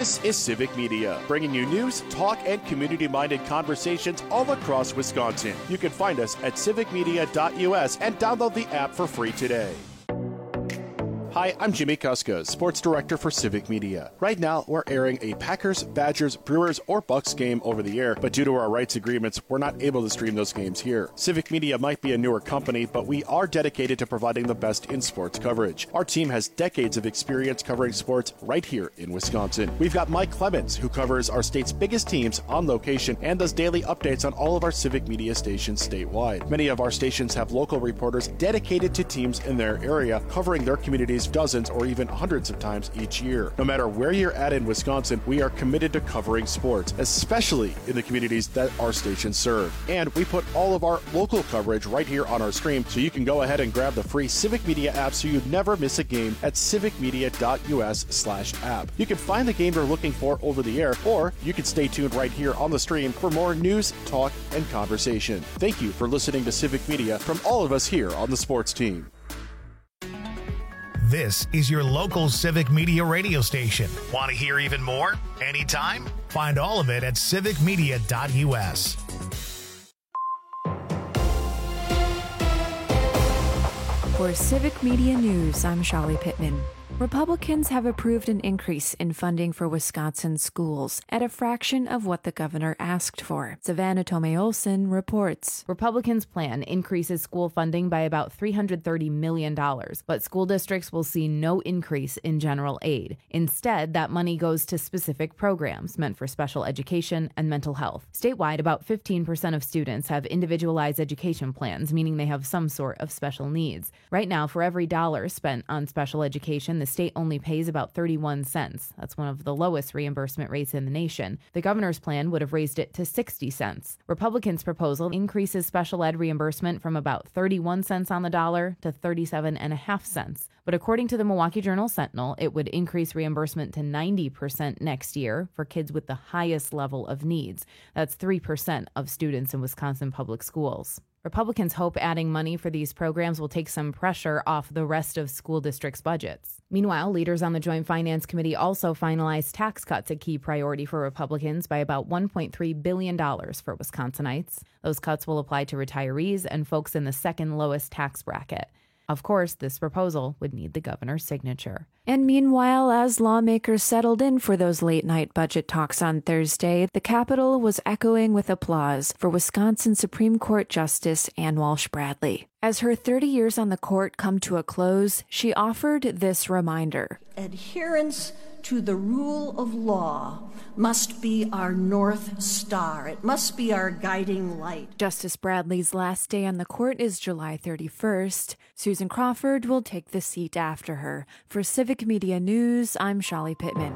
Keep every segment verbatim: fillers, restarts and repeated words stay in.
This is Civic Media, bringing you news, talk, and community-minded conversations all across Wisconsin. You can find us at civic media dot U S and download the app for free today. Hi, I'm Jimmy Kuska, Sports Director for Civic Media. Right now, we're airing a Packers, Badgers, Brewers, or Bucks game over the air, but due to our rights agreements, we're not able to stream those games here. Civic Media might be a newer company, but we are dedicated to providing the best in sports coverage. Our team has decades of experience covering sports right here in Wisconsin. We've got Mike Clemens, who covers our state's biggest teams on location and does daily updates on all of our Civic Media stations statewide. Many of our stations have local reporters dedicated to teams in their area, covering their communities dozens or even hundreds of times each year. No matter where you're at in Wisconsin, we are committed to covering sports, especially in the communities that our stations serve. And we put all of our local coverage right here on our stream, so you can go ahead and grab the free Civic Media app so you never miss a game at civic media dot U S slash app. You can find the game you're looking for over the air, or you can stay tuned right here on the stream for more news, talk, and conversation. Thank you for listening to Civic Media from all of us here on the sports team. This is your local Civic Media radio station. Want to hear even more? Anytime? Find all of it at civic media dot U S. For Civic Media News, I'm Shali Pittman. Republicans have approved an increase in funding for Wisconsin schools at a fraction of what the governor asked for. Savannah Tomei-Olsen reports. Republicans' plan increases school funding by about three hundred thirty million dollars, but school districts will see no increase in general aid. Instead, that money goes to specific programs meant for special education and mental health. Statewide, about fifteen percent of students have individualized education plans, meaning they have some sort of special needs. Right now, for every dollar spent on special education, the state only pays about thirty-one cents. That's one of the lowest reimbursement rates in the nation. The governor's plan would have raised it to sixty cents. Republicans' proposal increases special ed reimbursement from about thirty-one cents on the dollar to thirty-seven and a half cents. But according to the Milwaukee Journal-Sentinel, it would increase reimbursement to ninety percent next year for kids with the highest level of needs. That's three percent of students in Wisconsin public schools. Republicans hope adding money for these programs will take some pressure off the rest of school districts' budgets. Meanwhile, leaders on the Joint Finance Committee also finalized tax cuts, a key priority for Republicans, by about one point three billion dollars for Wisconsinites. Those cuts will apply to retirees and folks in the second lowest tax bracket. Of course, this proposal would need the governor's signature. And meanwhile, as lawmakers settled in for those late-night budget talks on Thursday, the Capitol was echoing with applause for Wisconsin Supreme Court Justice Ann Walsh Bradley. As her thirty years on the court come to a close, she offered this reminder. Adherence to the rule of law must be our North Star. It must be our guiding light. Justice Bradley's last day on the court is July thirty-first. Susan Crawford will take the seat after her. For Civic Media News, I'm Shali Pittman.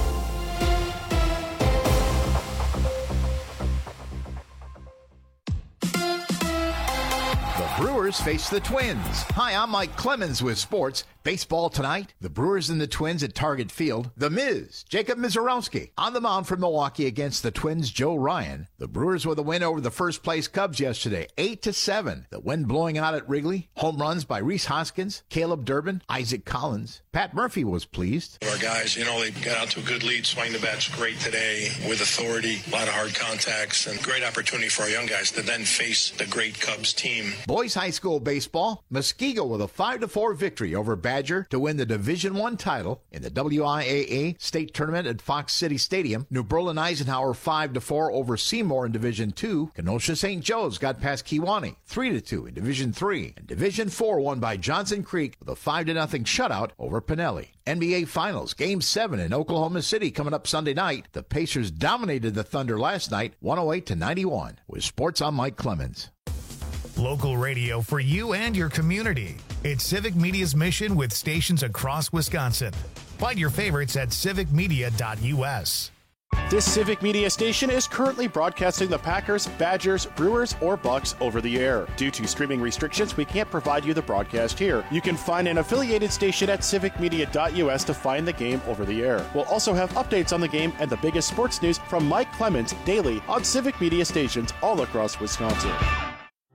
Brewers face the Twins. Hi, I'm Mike Clemens with sports. Baseball tonight, the Brewers and the Twins at Target Field. The Miz, Jacob Mizorowski, on the mound for Milwaukee against the Twins' Joe Ryan. The Brewers with a win over the first-place Cubs yesterday, eight to seven. The wind blowing out at Wrigley. Home runs by Rhys Hoskins, Caleb Durbin, Isaac Collins. Pat Murphy was pleased. Our guys, you know, they got out to a good lead. Swing the bat's great today with authority, a lot of hard contacts, and great opportunity for our young guys to then face the great Cubs team. Boys high school baseball, Muskego with a five to four victory over Badger to win the Division One title in the W I A A state tournament at Fox City Stadium. New Berlin Eisenhower five to four over Seymour in Division Two. Kenosha Saint Joe's got past Kewanee three to two in Division Three. And Division Four won by Johnson Creek with a five to nothing shutout over Pinelli. N B A Finals, Game seven in Oklahoma City coming up Sunday night. The Pacers dominated the Thunder last night, one oh eight to ninety-one. With sports, I'm Mike Clemens. Local radio for you and your community. It's Civic Media's mission with stations across Wisconsin. Find your favorites at civic media dot U S. This Civic Media station is currently broadcasting the Packers, Badgers, Brewers, or Bucks over the air. Due to streaming restrictions, we can't provide you the broadcast here. You can find an affiliated station at civic media dot U S to find the game over the air. We'll also have updates on the game and the biggest sports news from Mike Clemens daily on Civic Media stations all across Wisconsin.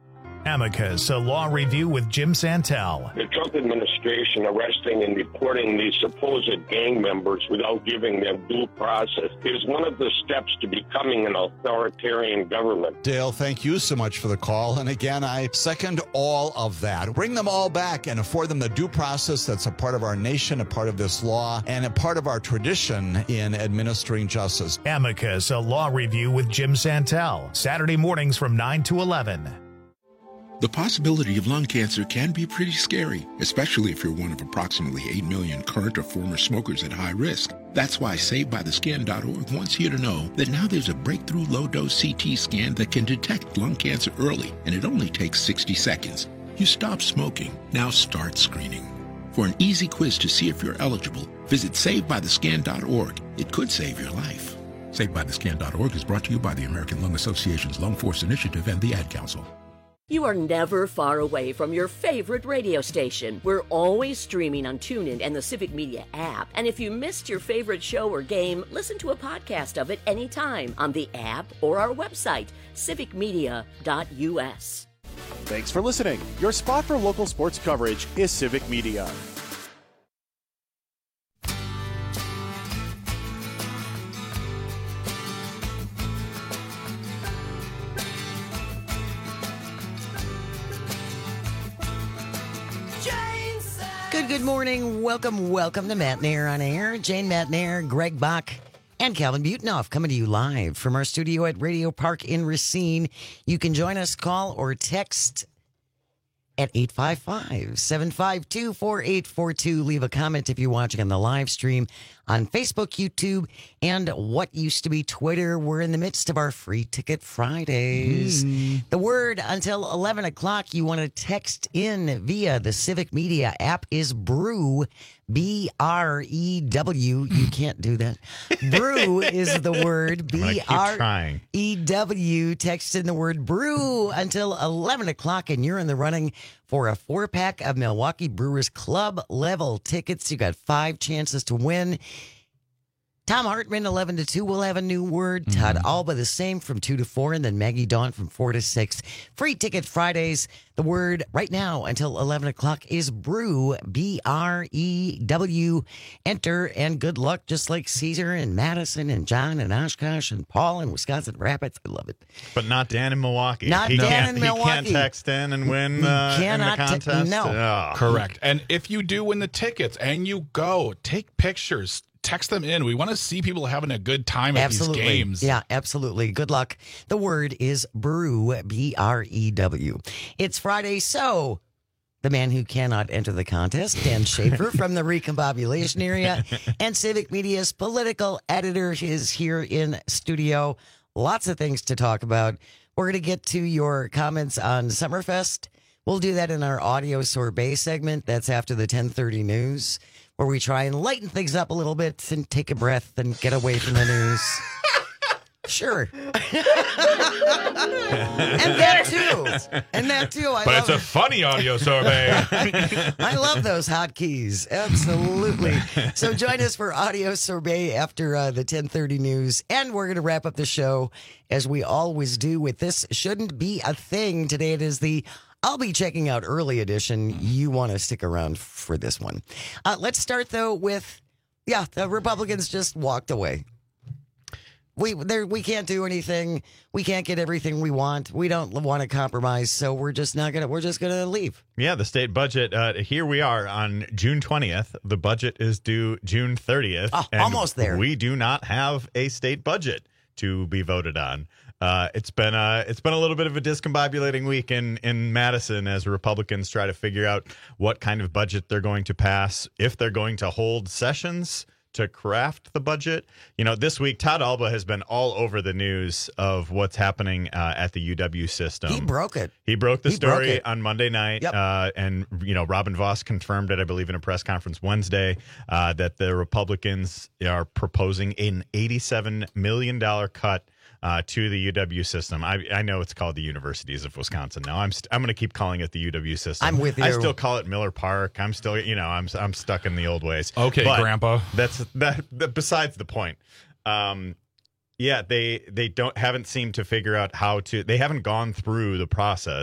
Amicus, a law review with Jim Santel. The Trump administration arresting and deporting these supposed gang members without giving them due process is one of the steps to becoming an authoritarian government. Dale, thank you so much for the call. And again, I second all of that. Bring them all back and afford them the due process that's a part of our nation, a part of this law, and a part of our tradition in administering justice. Amicus, a law review with Jim Santel. Saturday mornings from nine to eleven. The possibility of lung cancer can be pretty scary, especially if you're one of approximately eight million current or former smokers at high risk. That's why Saved By The Scan dot org wants you to know that now there's a breakthrough low-dose C T scan that can detect lung cancer early, and it only takes sixty seconds. You stop smoking, now start screening. For an easy quiz to see if you're eligible, visit Saved By The Scan dot org. It could save your life. Saved By The Scan dot org is brought to you by the American Lung Association's Lung Force Initiative and the Ad Council. You are never far away from your favorite radio station. We're always streaming on TuneIn and the Civic Media app. And if you missed your favorite show or game, listen to a podcast of it anytime on the app or our website, civic media dot u s. Thanks for listening. Your spot for local sports coverage is Civic Media. Good, good morning. Welcome, welcome to Matt Nair on Air. Jane Matt Nair, Greg Bach, and Calvin Butenoff coming to you live from our studio at Radio Park in Racine. You can join us, call or text at eight five five, seven five two, four eight four two. Leave a comment if you're watching on the live stream on Facebook, YouTube, and what used to be Twitter. We're in the midst of our Free Ticket Fridays. Mm. The word until eleven o'clock you want to text in via the Civic Media app is BREW, B R E W. You can't do that. Brew is the word, B R E W. Text in the word brew until eleven o'clock, and you're in the running for a four-pack of Milwaukee Brewers Club level tickets. You got five chances to win. Tom Hartman, eleven to two, will have a new word. Mm-hmm. Todd Alba, the same, from two to four. And then Maggie Dawn from four to six. Free Ticket Fridays. The word right now until eleven o'clock is brew, B R E W. Enter, and good luck, just like Caesar and Madison and John and Oshkosh and Paul and Wisconsin Rapids. I love it. But not Dan in Milwaukee. Not he Dan in Milwaukee. He can't text in and win uh, in the contest. T- no. Oh. Correct. And if you do win the tickets and you go, take pictures. Text them in. We want to see people having a good time at absolutely. these games. Yeah, absolutely. Good luck. The word is brew, B R E W. It's Friday, so the man who cannot enter the contest, Dan Schaefer from the Recombobulation area, and Civic Media's political editor is here in studio. Lots of things to talk about. We're going to get to your comments on Summerfest. We'll do that in our audio sorbet segment. That's after the ten thirty news, where we try and lighten things up a little bit and take a breath and get away from the news. Sure. And that too. And that too. I but love it's a funny audio sorbet. I love those hotkeys. Absolutely. So join us for audio sorbet after uh, the ten thirty news. And we're going to wrap up the show, as we always do, with This Shouldn't Be a Thing. Today it is the I'll be checking out early edition. You want to stick around for this one. Uh, let's start, though, with, yeah, the Republicans just walked away. We there we can't do anything. We can't get everything we want. We don't want to compromise, so we're just not gonna. We're just gonna leave. Yeah, the state budget. Uh, here we are on June twentieth. The budget is due June thirtieth. Oh, almost there. We do not have a state budget to be voted on. Uh, it's been a it's been a little bit of a discombobulating week in in Madison as Republicans try to figure out what kind of budget they're going to pass, if they're going to hold sessions to craft the budget. You know, this week Todd Alba has been all over the news of what's happening uh, at the U W system. He broke it. He broke the he story broke on Monday night, yep. uh, and you know, Robin Voss confirmed it, I believe, in a press conference Wednesday, uh, that the Republicans are proposing an eighty-seven million dollars cut Uh, to the U W system. I I know it's called the Universities of Wisconsin now. I'm st- I'm going to keep calling it the U W system. I'm with you. I still call it Miller Park. I'm still, you know, I'm I'm stuck in the old ways. Okay, but Grandpa. That's that, that. Besides the point. Um, yeah, they they don't haven't seemed to figure out how to. They haven't gone through the process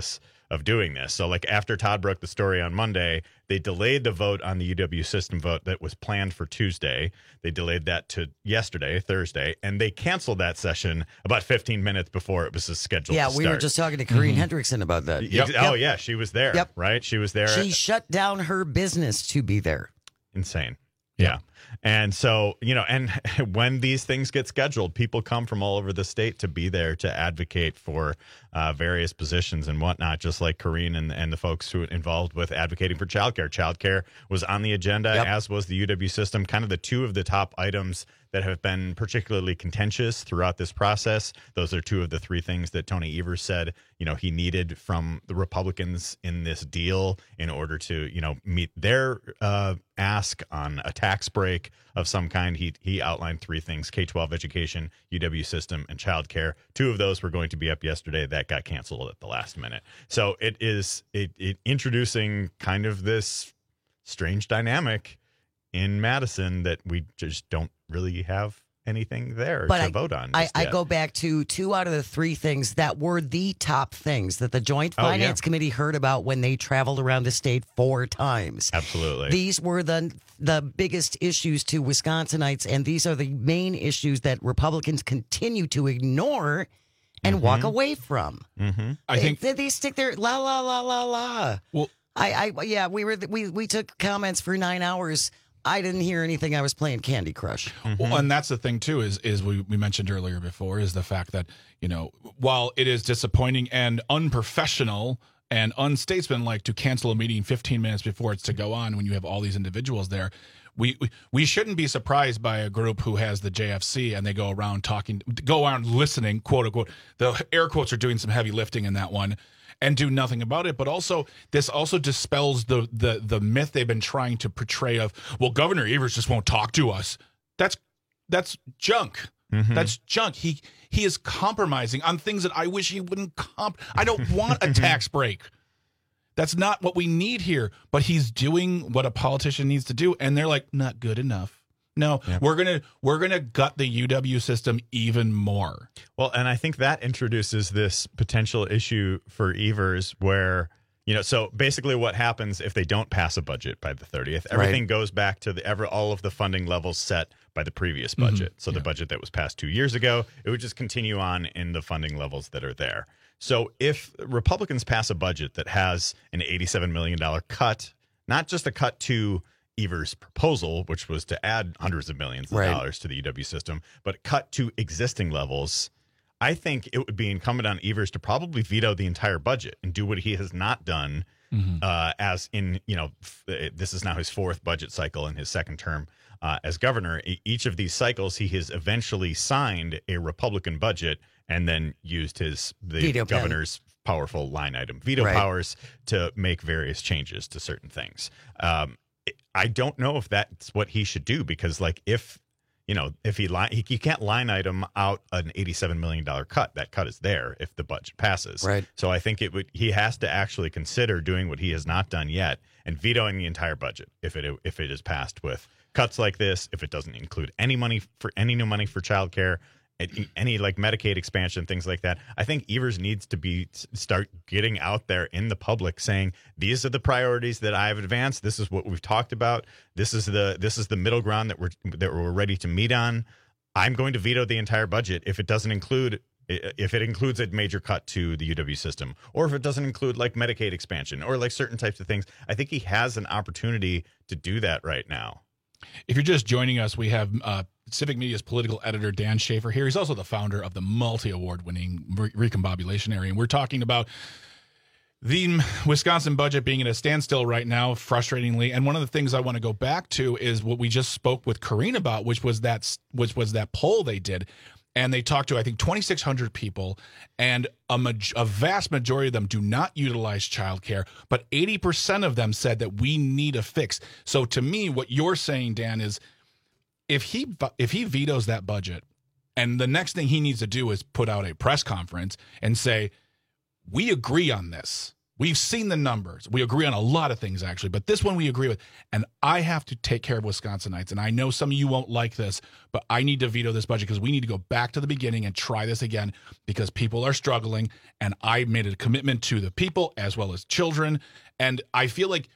of doing this. So like after Todd broke the story on Monday, they delayed the vote on the U W system vote that was planned for Tuesday. They delayed that to yesterday, Thursday, and they canceled that session about fifteen minutes before it was scheduled Yeah, to we start. were just talking to Corrine mm-hmm. Hendrickson about that. Yep. Oh, yeah, she was there, yep. right? She was there. She shut down her business to be there. Insane. Yeah. And so, you know, and when these things get scheduled, people come from all over the state to be there to advocate for uh, various positions and whatnot, just like Corrine and, and the folks who were involved with advocating for childcare. Childcare was on the agenda, yep. as was the U W system, kind of the two of the top items that have been particularly contentious throughout this process. Those are two of the three things that Tony Evers said, you know, he needed from the Republicans in this deal in order to, you know, meet their uh, ask on a tax break of some kind. He he outlined three things: K twelve education, U W system, and childcare. Two of those were going to be up yesterday. That got canceled at the last minute. So it is it, it introducing kind of this strange dynamic in Madison that we just don't really have anything there but to I, vote on. I, I go back to two out of the three things that were the top things that the Joint Oh, Finance yeah. Committee heard about when they traveled around the state four times. Absolutely. These were the the biggest issues to Wisconsinites, and these are the main issues that Republicans continue to ignore and Mm-hmm. walk away from. Mm-hmm. I they, think they, they stick their la la la la la. Well, I, I yeah, we were we we took comments for nine hours. I didn't hear anything. I was playing Candy Crush. Well, and that's the thing too is is we, we mentioned earlier before is the fact that, you know, while it is disappointing and unprofessional and unstatesmanlike to cancel a meeting fifteen minutes before it's to go on when you have all these individuals there, we, we we shouldn't be surprised by a group who has the J F C and they go around talking, go around listening, quote unquote. The air quotes are doing some heavy lifting in that one. And do nothing about it. But also, this also dispels the the the myth they've been trying to portray of, well, Governor Evers just won't talk to us. That's that's junk. Mm-hmm. That's junk. He he is compromising on things that I wish he wouldn't comp. I don't want a tax break. That's not what we need here. But he's doing what a politician needs to do, and they're like, not good enough. No, yep. we're gonna we're gonna gut the U W system even more. Well, and I think that introduces this potential issue for Evers where, you know, so basically what happens if they don't pass a budget by the thirtieth, everything right. goes back to the ever all of the funding levels set by the previous budget. Mm-hmm. So yeah. the budget that was passed two years ago, it would just continue on in the funding levels that are there. So if Republicans pass a budget that has an eighty-seven million dollars cut, not just a cut to Evers' proposal, which was to add hundreds of millions of right. dollars to the U W system, but cut to existing levels, I think it would be incumbent on Evers to probably veto the entire budget and do what he has not done mm-hmm. uh, as in, you know, f- this is now his fourth budget cycle in his second term uh, as governor. E- each of these cycles, he has eventually signed a Republican budget and then used his the veto governor's pen. powerful line item veto right. powers to make various changes to certain things. Um, I don't know if that's what he should do because, like, if you know, if he line, he, you can't line item out an eighty-seven million dollars cut. That cut is there if the budget passes. Right. So I think it would. He has to actually consider doing what he has not done yet and vetoing the entire budget if it if it is passed with cuts like this. If it doesn't include any money for any new money for childcare. Any like Medicaid expansion, things like that. I think Evers needs to be start getting out there in the public saying these are the priorities that I have advanced. This is what we've talked about. This is the this is the middle ground that we're that we're ready to meet on. I'm going to veto the entire budget if it doesn't include if it includes a major cut to the U W system, or if it doesn't include like Medicaid expansion or like certain types of things. I think he has an opportunity to do that right now. If you're just joining us, we have uh, Civic Media's political editor, Dan Schaefer, here. He's also the founder of the multi-award winning Re- Recombobulationary. And we're talking about the Wisconsin budget being at a standstill right now, frustratingly. And one of the things I want to go back to is what we just spoke with Corrine about, which was that, which was that poll they did. And they talked to, I think, twenty-six hundred people, and a, maj- a vast majority of them do not utilize childcare, but eighty percent of them said that we need a fix. So to me, what you're saying, Dan, is if he if he vetoes that budget, and the next thing he needs to do is put out a press conference and say, we agree on this. We've seen the numbers. We agree on a lot of things, actually, but this one we agree with. And I have to take care of Wisconsinites. And I know some of you won't like this, but I need to veto this budget because we need to go back to the beginning and try this again because people are struggling. And I made a commitment to the people as well as children. And I feel like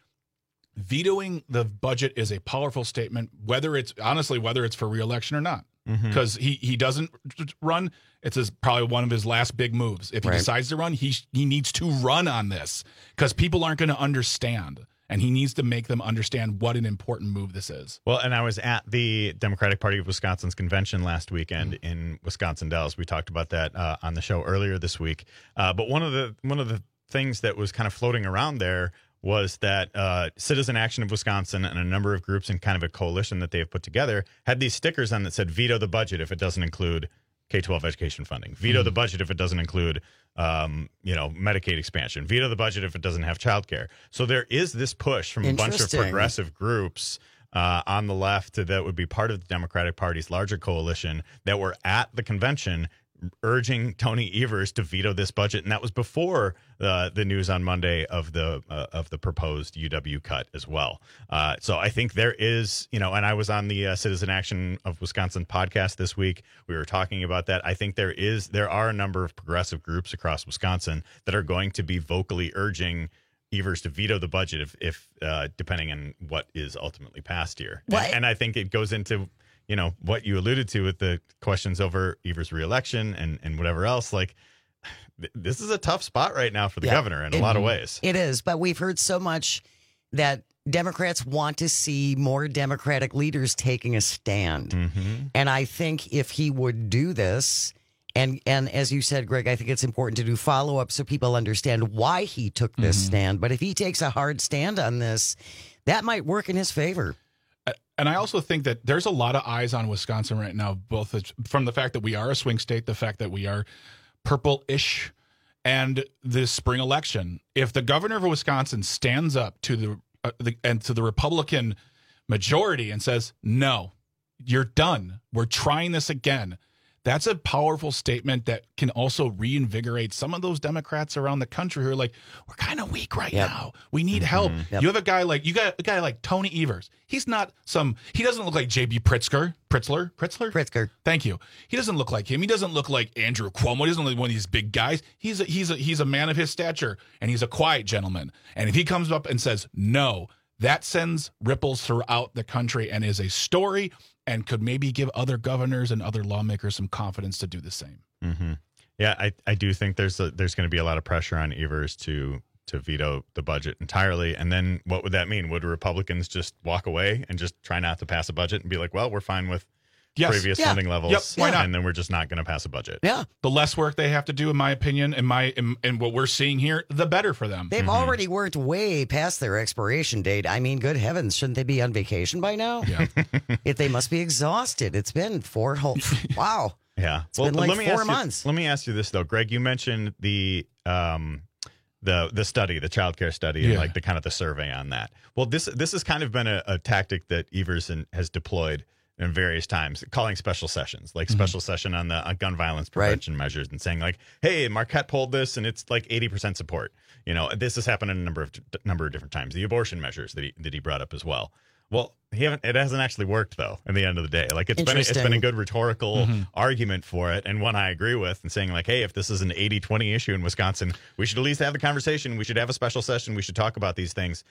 vetoing the budget is a powerful statement, whether it's honestly, whether it's for reelection or not. Because mm-hmm. he, he doesn't run. It's his, probably one of his last big moves. If he right. decides to run, he he needs to run on this because people aren't going to understand. And he needs to make them understand what an important move this is. Well, and I was at the Democratic Party of Wisconsin's convention last weekend mm-hmm. in Wisconsin Dells. We talked about that uh, on the show earlier this week. Uh, but one of the one of the things that was kind of floating around there was that uh, Citizen Action of Wisconsin and a number of groups in kind of a coalition that they've put together had these stickers on that said veto the budget if it doesn't include K twelve education funding, veto mm-hmm. the budget if it doesn't include um, you know, Medicaid expansion, veto the budget if it doesn't have childcare. So there is this push from a bunch of progressive groups uh, on the left that would be part of the Democratic Party's larger coalition that were at the convention urging Tony Evers to veto this budget, and that was before uh, the news on Monday of the uh, of the proposed U W cut as well. Uh, so I think there is, you know, and I was on the uh, Citizen Action of Wisconsin podcast this week. We were talking about that. I think there is there are a number of progressive groups across Wisconsin that are going to be vocally urging Evers to veto the budget if, if uh, depending on what is ultimately passed here. And, and I think it goes into, you know, what you alluded to with the questions over Evers' reelection and, and whatever else. Like, th- this is a tough spot right now for the yeah, governor in it, a lot of ways. It is, but we've heard so much that Democrats want to see more Democratic leaders taking a stand. Mm-hmm. And I think if he would do this, and, and as you said, Greg, I think it's important to do follow-up so people understand why he took this mm-hmm. stand. But if he takes a hard stand on this, that might work in his favor. And I also think that there's a lot of eyes on Wisconsin right now, both from the fact that we are a swing state, the fact that we are purple-ish, and this spring election. If the governor of Wisconsin stands up to the, uh, the and to the Republican majority and says, no, you're done. We're trying this again. That's a powerful statement that can also reinvigorate some of those Democrats around the country who are like, we're kind of weak right yep. now. We need mm-hmm. help. Yep. You have a guy like you got a guy like Tony Evers. He's not some. He doesn't look like J B Pritzker. Pritzler. Pritzler. Pritzker. Thank you. He doesn't look like him. He doesn't look like Andrew Cuomo. He doesn't look like one of these big guys. He's a, he's a, he's a man of his stature, and he's a quiet gentleman. And if he comes up and says no, that sends ripples throughout the country and is a story. And could maybe give other governors and other lawmakers some confidence to do the same. Mm-hmm. Yeah, I, I do think there's a, there's going to be a lot of pressure on Evers to to veto the budget entirely. And then what would that mean? Would Republicans just walk away and just try not to pass a budget and be like, well, we're fine with yes. previous yeah. funding levels, yep. Why not? And then we're just not going to pass a budget? Yeah. The less work they have to do, in my opinion, in my in, in what we're seeing here, the better for them. They've mm-hmm. already worked way past their expiration date. I mean, good heavens, shouldn't they be on vacation by now? Yeah. If they must be exhausted. It's been four whole wow. Yeah. It's well, been like let me four ask months. You, let me ask you this though, Greg. You mentioned the um the the study, the child care study, yeah. and like the kind of the survey on that. Well, this this has kind of been a, a tactic that Everson has deployed in various times, calling special sessions, like mm-hmm. special session on the on gun violence prevention right. measures, and saying like, "Hey, Marquette polled this, and it's like eighty percent support." You know, this has happened a number of number of different times. The abortion measures that he that he brought up as well. Well, he haven't. It hasn't actually worked though. In the end of the day, like it's been it's been a good rhetorical mm-hmm. argument for it, and one I agree with, and saying like, "Hey, if this is an eighty twenty issue in Wisconsin, we should at least have the conversation. We should have a special session. We should talk about these things."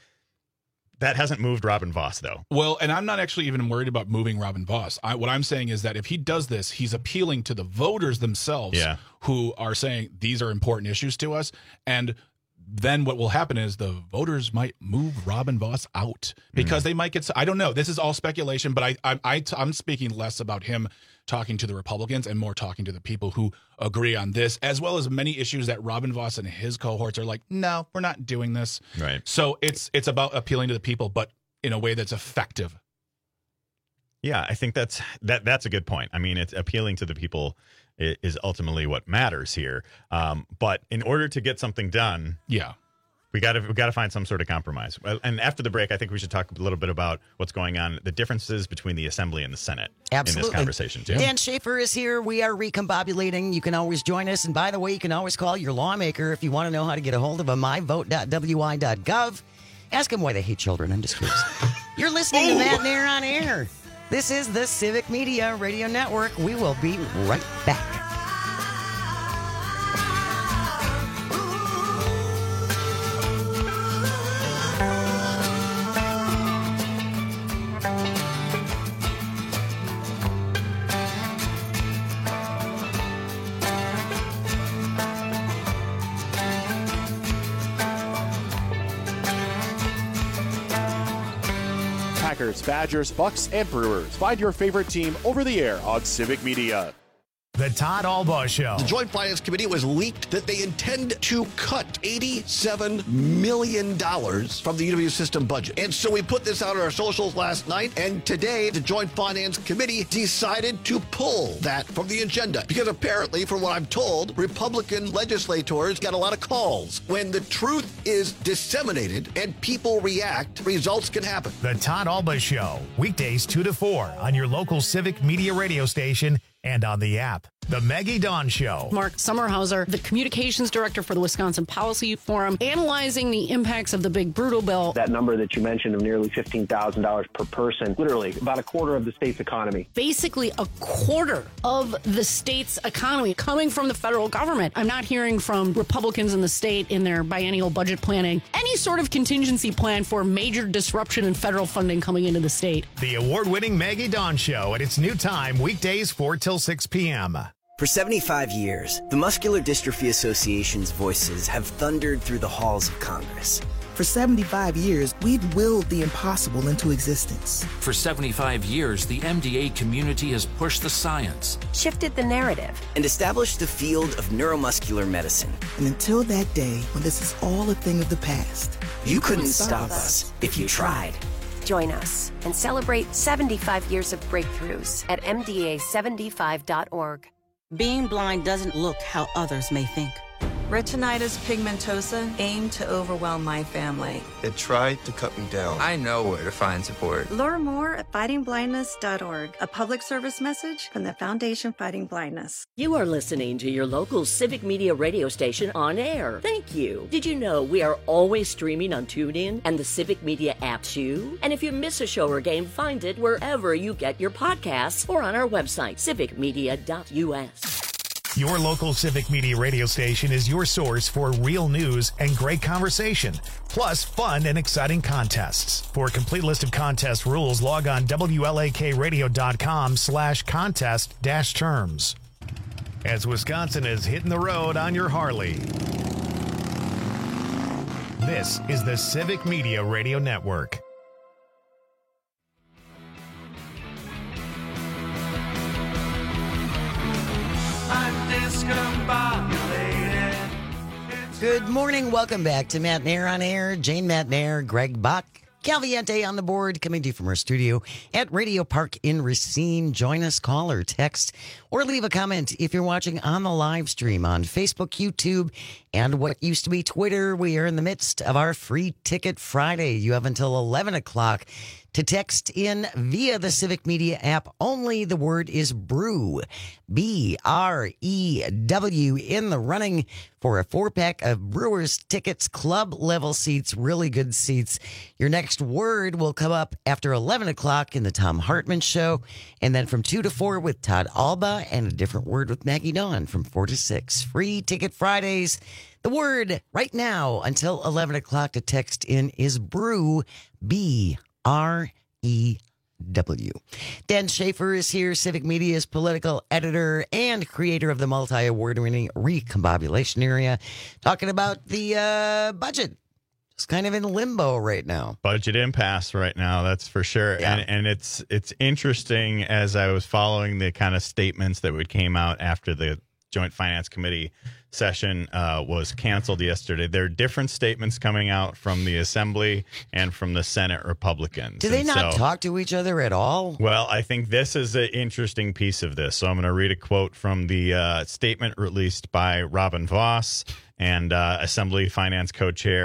That hasn't moved Robin Vos, though. Well, and I'm not actually even worried about moving Robin Vos. I, what I'm saying is that if he does this, he's appealing to the voters themselves yeah. who are saying these are important issues to us. And then what will happen is the voters might move Robin Vos out because mm. they might get – I don't know. This is all speculation, but I, I, I, I'm speaking less about him talking to the Republicans and more talking to the people who agree on this, as well as many issues that Robin Vos and his cohorts are like, no, we're not doing this. Right. So it's it's about appealing to the people, but in a way that's effective. Yeah, I think that's that that's a good point. I mean, it's appealing to the people is ultimately what matters here. Um, but in order to get something done, yeah, We got to we got to find some sort of compromise. Well, and after the break, I think we should talk a little bit about what's going on, the differences between the Assembly and the Senate Absolutely. in this conversation, too. Dan Schaefer is here. We are recombobulating. You can always join us. And by the way, you can always call your lawmaker if you want to know how to get a hold of him. my vote dot w i dot gov. Ask them why they hate children. I'm just curious. You're listening to Matt Nair on Air. This is the Civic Media Radio Network. We will be right back. Packers, Badgers, Bucks, and Brewers. Find your favorite team over the air on Civic Media. The Todd Albaugh Show. The Joint Finance Committee was leaked that they intend to cut eighty-seven million dollars from the U W system budget. And so we put this out on our socials last night, and today the Joint Finance Committee decided to pull that from the agenda. Because apparently, from what I'm told, Republican legislators got a lot of calls. When the truth is disseminated and people react, results can happen. The Todd Albaugh Show. Weekdays two to four on your local Civic Media radio station and on the app. The Maggie Dawn Show. Mark Sommerhauser, the communications director for the Wisconsin Policy Forum, analyzing the impacts of the big brutal bill. That number that you mentioned of nearly fifteen thousand dollars per person, literally about a quarter of the state's economy. Basically a quarter of the state's economy coming from the federal government. I'm not hearing from Republicans in the state in their biennial budget planning any sort of contingency plan for major disruption in federal funding coming into the state. The award-winning Maggie Dawn Show at its new time, weekdays four till six p.m. For seventy-five years, the Muscular Dystrophy Association's voices have thundered through the halls of Congress. For seventy-five years, we've willed the impossible into existence. For seventy-five years, the M D A community has pushed the science, shifted the narrative, and established the field of neuromuscular medicine. And until that day, when this is all a thing of the past, you, you couldn't, couldn't stop us if you tried. Join us and celebrate seventy-five years of breakthroughs at M D A seventy-five dot org. Being blind doesn't look how others may think. Retinitis pigmentosa aimed to overwhelm my family. It tried to cut me down. I know where to find support. Learn more at fighting blindness dot org, a public service message from the Foundation Fighting Blindness. You are listening to your local Civic Media radio station on air. Thank you. Did you know we are always streaming on TuneIn and the Civic Media app too? And if you miss a show or game, find it wherever you get your podcasts or on our website, civic media dot u s. Your local Civic Media radio station is your source for real news and great conversation, plus fun and exciting contests. For a complete list of contest rules, log on W L A K radio dot com slash contest dash terms. As Wisconsin is hitting the road on your Harley, this is the Civic Media Radio Network. Good morning. Welcome back to Matt Nair on Air. Jane Matt Nair, Greg Bach, Calviente on the board, coming to you from our studio at Radio Park in Racine. Join us, call or text, or leave a comment if you're watching on the live stream on Facebook, YouTube, and what used to be Twitter. We are in the midst of our Free Ticket Friday. You have until eleven o'clock to text in via the Civic Media app. Only the word is brew, B R E W, in the running for a four-pack of Brewers tickets, club-level seats, really good seats. Your next word will come up after eleven o'clock in the Tom Hartman Show, and then from two to four with Todd Albaugh, and a different word with Maggie Dawn from four to six. Free Ticket Fridays. The word right now until eleven o'clock to text in is brew, B R E W. Dan Schaefer is here, Civic Media's political editor and creator of the multi-award winning Recombobulation Area, talking about the uh, budget. It's kind of in limbo right now. Budget impasse right now, that's for sure. Yeah. And and it's it's interesting as I was following the kind of statements that would came out after the Joint Finance Committee session uh, was canceled yesterday. There are different statements coming out from the Assembly and from the Senate Republicans. Do they and not so, talk to each other at all? Well, I think this is an interesting piece of this. So I'm going to read a quote from the uh, statement released by Robin Voss and uh, Assembly Finance Co-Chair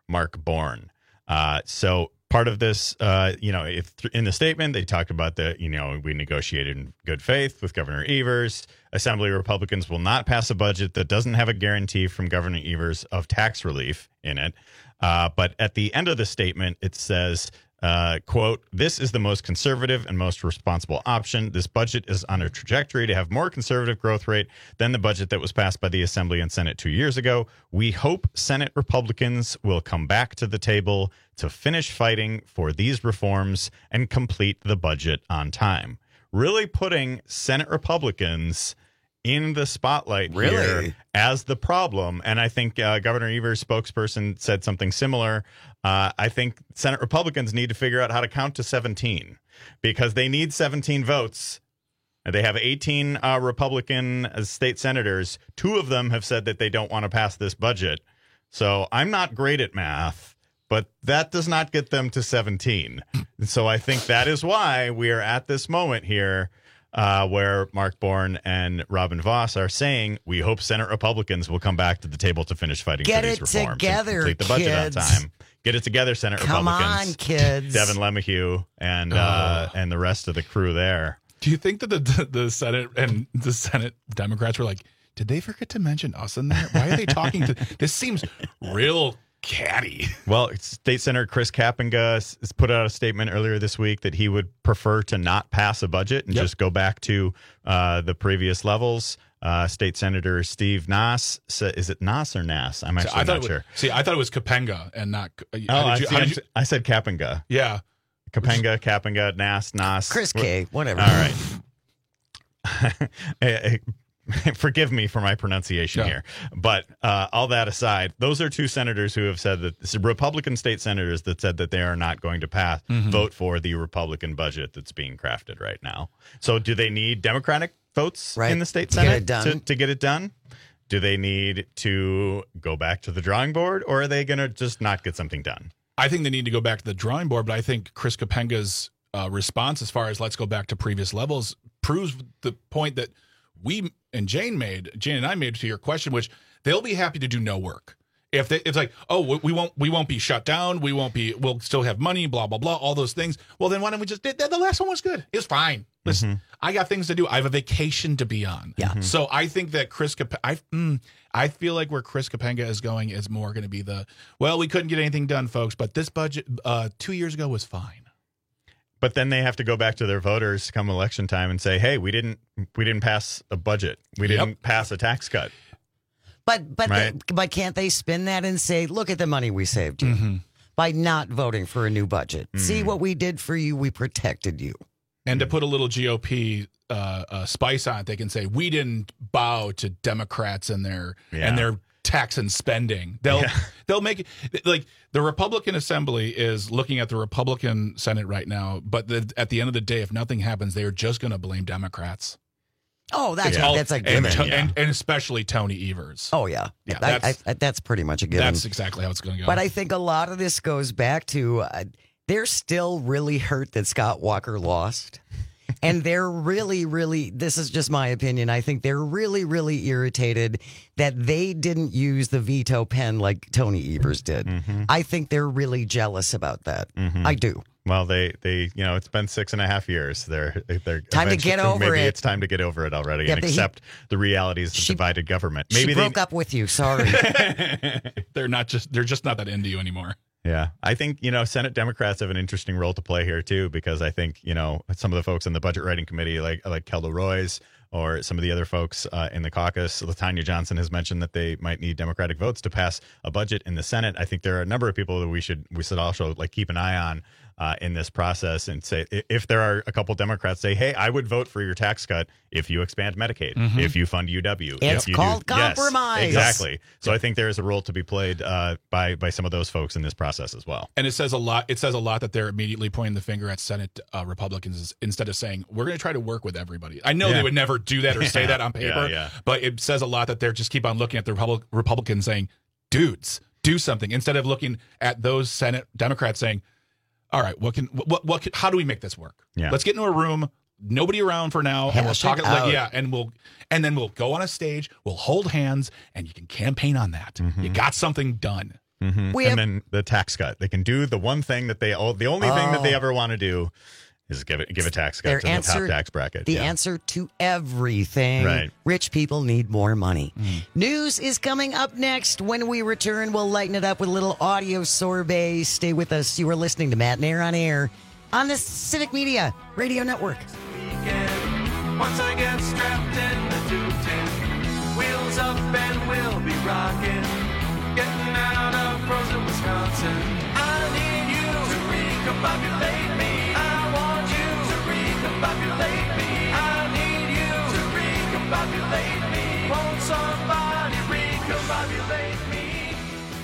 Mark Bourne. Uh, so part of this, uh, you know, if in the statement, they talked about the, you know, we negotiated in good faith with Governor Evers. Assembly Republicans will not pass a budget that doesn't have a guarantee from Governor Evers of tax relief in it. Uh, but at the end of the statement, it says, uh, quote, "This is the most conservative and most responsible option. This budget is on a trajectory to have more conservative growth rate than the budget that was passed by the Assembly and Senate two years ago. We hope Senate Republicans will come back to the table to finish fighting for these reforms and complete the budget on time." Really putting Senate Republicans in the spotlight Really? here as the problem. And I think uh, Governor Evers' spokesperson said something similar. Uh, I think Senate Republicans need to figure out how to count to seventeen because they need seventeen votes. They have eighteen uh, Republican state senators. Two of them have said that they don't want to pass this budget. So I'm not great at math, but that does not get them to seventeen. So I think that is why we are at this moment here uh, where Mark Bourne and Robin Voss are saying, we hope Senate Republicans will come back to the table to finish fighting Get for these it reforms together, and complete the budget kids. on time. Get it together, Senate Come Republicans. on, kids. Devin LeMahieu and uh, and the rest of the crew there. Do you think that the the Senate and the Senate Democrats were like, did they forget to mention us in there? Why are they talking to? This seems real catty. Well, State Senator Chris Kapenga has put out a statement earlier this week that he would prefer to not pass a budget and Yep. just go back to uh, the previous levels. Uh, State Senator Steve Nass, is it Nass or Nass? I'm actually I thought not it was, sure. See, I thought it was Kapenga and not. Uh, Oh, how I, did you, see, how I'm- did you, I said Kapenga. yeah. Kapenga, Kapenga, Nass, Nass. Chris K, whatever. All right. Eh, eh, Forgive me for my pronunciation Yeah. here. But uh, all that aside, those are two senators who have said that, this is Republican state senators that said that they are not going to pass, Mhm. vote for the Republican budget that's being crafted right now. So do they need Democratic votes Right. in the state To get Senate it done. To, to get it done? Do they need to go back to the drawing board, or are they going to just not get something done? I think they need to go back to the drawing board, but I think Chris Kapenga's uh, response, as far as let's go back to previous levels, proves the point that we and Jane made, Jane and I made to your question, which they'll be happy to do no work. If they, it's like, oh, we we won't, we won't be shut down. We won't be, we'll still have money, blah, blah, blah, all those things. Well, then why don't we just, the, the last one was good. It was fine. Listen, I got things to do. I have a vacation to be on. Yeah. So I think that Chris, Kap- I, mm, I feel like where Chris Kapenga is going is more going to be the, well, we couldn't get anything done, folks, but this budget uh, two years ago was fine. But then they have to go back to their voters come election time and say, "Hey, we didn't we didn't pass a budget. We Yep. didn't pass a tax cut." But but Right. they- but can't they spin that and say, look at the money we saved you Mm-hmm. by not voting for a new budget? See what we did for you. We protected you. And to put a little G O P uh, uh, spice on it, they can say we didn't bow to Democrats and their Yeah. and their tax and spending. They'll Yeah. they'll make it like the Republican Assembly is looking at the Republican Senate right now. But the, at the end of the day, if nothing happens, they are just going to blame Democrats. Oh, that's It's all- that's a and, given. to- yeah. and, and especially Tony Evers. Oh yeah, Yeah, I- that's- I, I, that's pretty much a given. That's exactly how it's going to go. But I think a lot of this goes back to uh, they're still really hurt that Scott Walker lost. And they're really, really, this is just my opinion. I think they're really, really irritated that they didn't use the veto pen like Tony Evers did. I think they're really jealous about that. Mhm. I do. Well, they, they, you know, it's been six and a half years. They're, they're Time to eventually- get over maybe it. it's time to get over it already Yeah, and but he- accept the realities of divided government. She Maybe broke they, up with you. Sorry. they're not just they're just not that into you anymore. Yeah, I think, you know, Senate Democrats have an interesting role to play here, too, because I think, you know, some of the folks in the budget writing committee, like like Kelda Royce or some of the other folks uh, in the caucus, LaTanya Johnson has mentioned that they might need Democratic votes to pass a budget in the Senate. I think there are a number of people that we should we should also like keep an eye on uh, in this process and say, i- if there are a couple Democrats say, hey, I would vote for your tax cut if you expand Medicaid, Mhm. if you fund U W. It's if you called do, yes, compromise. exactly. So I think there is a role to be played uh, by by some of those folks in this process as well. And it says a lot. It says a lot that they're immediately pointing the finger at Senate uh, Republicans instead of saying we're going to try to work with everybody. I know Yeah. they would never do that or say Yeah. that on paper, Yeah, yeah. but it says a lot that they're just keep on looking at the Republic, Republicans saying, "Dudes, do something," instead of looking at those Senate Democrats saying, "All right, what can what what can, how do we make this work? Yeah. Let's get into a room." Nobody around for now, and we'll Hash talk it it like out. yeah, and we'll and then we'll go on a stage, we'll hold hands, and you can campaign on that. Mm-hmm. You got something done. Mm-hmm. We and have- then the tax cut. They can do the one thing that they, the only thing that they Oh. ever want to do is give it, give a tax cut Their to answer, the top tax bracket. The yeah. answer to everything. Right. Rich people need more money. Mm. News is coming up next. When we return, we'll lighten it up with a little audio sorbet. Stay with us. You are listening to Matt Nair on Air on the Civic Media Radio Network. Once I get strapped in the two ten, wheels up and we'll be rocking, getting out of frozen Wisconsin. I need you to recombobulate me. I want you to recombobulate me. I need you to recombobulate me. Won't somebody recombobulate me?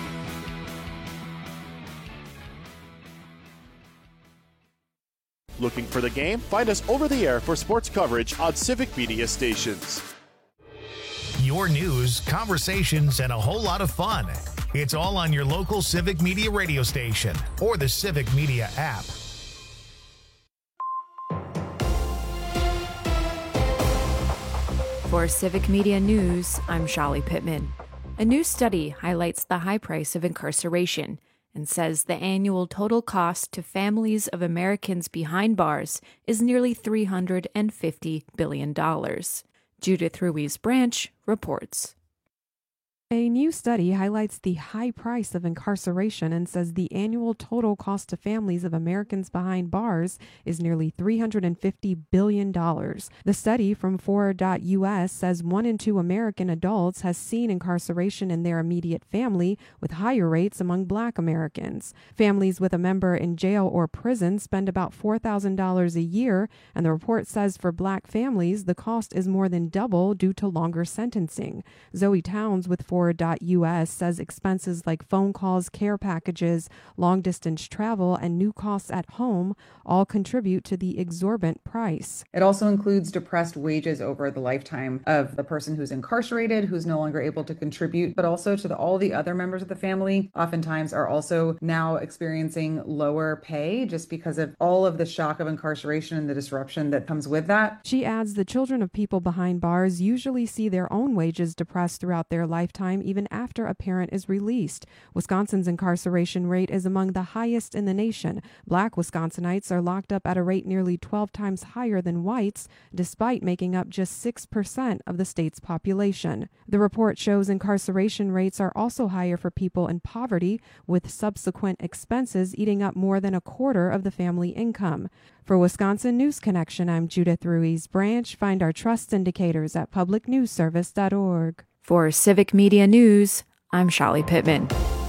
Looking for the game? Find us over the air for sports coverage on Civic Media stations. Your news, conversations, and a whole lot of fun. It's all on your local Civic Media radio station or the Civic Media app. For Civic Media News, I'm Shali Pittman. A new study highlights the high price of incarceration and says the annual total cost to families of Americans behind bars is nearly three hundred fifty billion dollars. Judith Ruiz-Branch reports. A new study highlights the high price of incarceration and says the annual total cost to families of Americans behind bars is nearly three hundred fifty billion dollars. The study from four dot U S says one in two American adults has seen incarceration in their immediate family, with higher rates among Black Americans. Families with a member in jail or prison spend about four thousand dollars a year, and the report says for Black families, the cost is more than double due to longer sentencing. Zoe Towns with four dot U S says expenses like phone calls, care packages, long-distance travel, and new costs at home all contribute to the exorbitant price. It also includes depressed wages over the lifetime of the person who's incarcerated, who's no longer able to contribute, but also to the, all the other members of the family oftentimes are also now experiencing lower pay just because of all of the shock of incarceration and the disruption that comes with that. She adds the children of people behind bars usually see their own wages depressed throughout their lifetime, even after a parent is released. Wisconsin's incarceration rate is among the highest in the nation. Black Wisconsinites are locked up at a rate nearly twelve times higher than whites, despite making up just six percent of the state's population. The report shows incarceration rates are also higher for people in poverty, with subsequent expenses eating up more than a quarter of the family income. For Wisconsin News Connection, I'm Judith Ruiz-Branch. Find our trust indicators at public news service dot org. For Civic Media News, I'm Shali Pittman.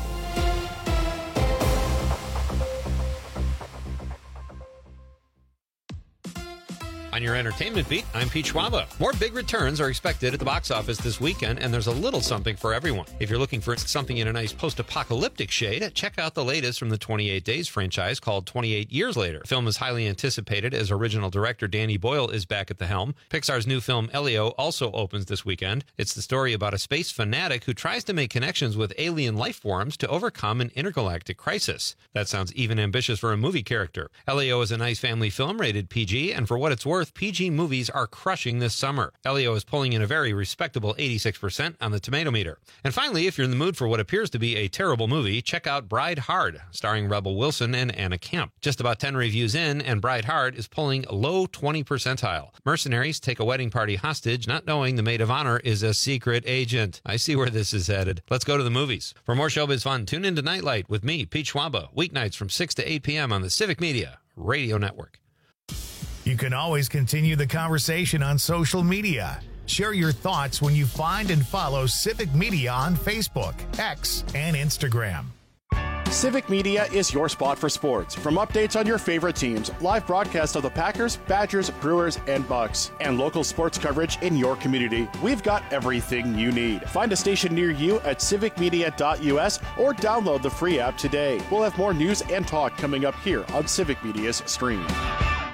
On your entertainment beat, I'm Pete Schwaba. More big returns are expected at the box office this weekend, and there's a little something for everyone. If you're looking for something in a nice post-apocalyptic shade, check out the latest from the twenty-eight Days franchise called twenty-eight Years Later. The film is highly anticipated as original director Danny Boyle is back at the helm. Pixar's new film Elio also opens this weekend. It's the story about a space fanatic who tries to make connections with alien life forms to overcome an intergalactic crisis. That sounds even ambitious for a movie character. Elio is a nice family film rated P G, and for what it's worth, P G movies are crushing this summer. Elio is pulling in a very respectable eighty-six percent on the tomato meter. And finally, if you're in the mood for what appears to be a terrible movie, check out Bride Hard, starring Rebel Wilson and Anna Camp. Just about ten reviews in, and Bride Hard is pulling low twenty percentile. Mercenaries take a wedding party hostage, not knowing the maid of honor is a secret agent. I see where this is headed. Let's go to the movies. For more showbiz fun, tune into Nightlight with me, Pete Schwaba, weeknights from six to eight p.m. on the Civic Media Radio Network. You can always continue the conversation on social media. Share your thoughts when you find and follow Civic Media on Facebook, X, and Instagram. Civic Media is your spot for sports. From updates on your favorite teams, live broadcasts of the Packers, Badgers, Brewers, and Bucks, and local sports coverage in your community, we've got everything you need. Find a station near you at civic media dot U S or download the free app today. We'll have more news and talk coming up here on Civic Media's stream.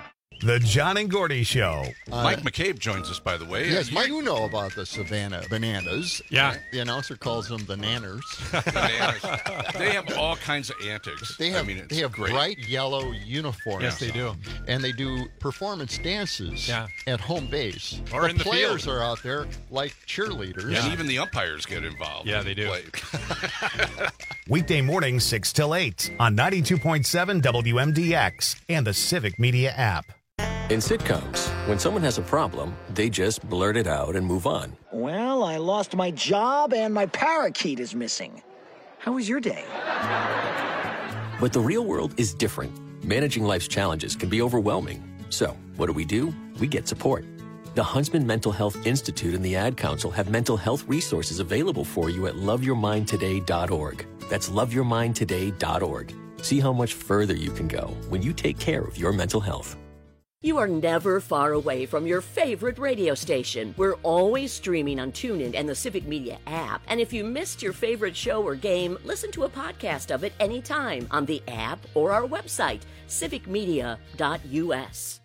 The John and Gordy Show. Uh, Mike McCabe joins us, by the way. Yes, uh, Mike, you know about the Savannah Bananas. Yeah. The announcer calls them the Nanners. Bananas. They have all kinds of antics. They have, I mean, it's they have great. bright yellow uniforms. Yes, they do. And they do performance dances Yeah. at home base. Or the in the players field. are out there like cheerleaders. And even the umpires get involved. Yeah, they do. Weekday mornings, six till eight on ninety-two point seven W M D X and the Civic Media app. In sitcoms, when someone has a problem, they just blurt it out and move on. Well, I lost my job and my parakeet is missing. How was your day? But the real world is different. Managing life's challenges can be overwhelming. So, what do we do? We get support. The Huntsman Mental Health Institute and the Ad Council have mental health resources available for you at love your mind today dot org. That's love your mind today dot org. See how much further you can go when you take care of your mental health. You are never far away from your favorite radio station. We're always streaming on TuneIn and the Civic Media app. And if you missed your favorite show or game, listen to a podcast of it anytime on the app or our website, civic media dot u s.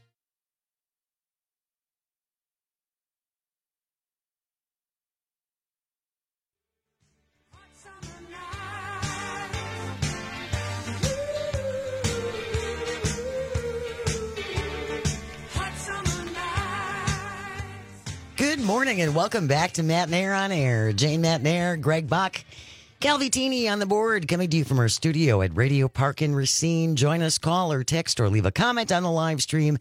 Good morning and welcome back to Matt Nair on Air. Jane Matt Nair, Greg Bach, Calvitini on the board, coming to you from our studio at Radio Park in Racine. Join us, call or text or leave a comment on the live stream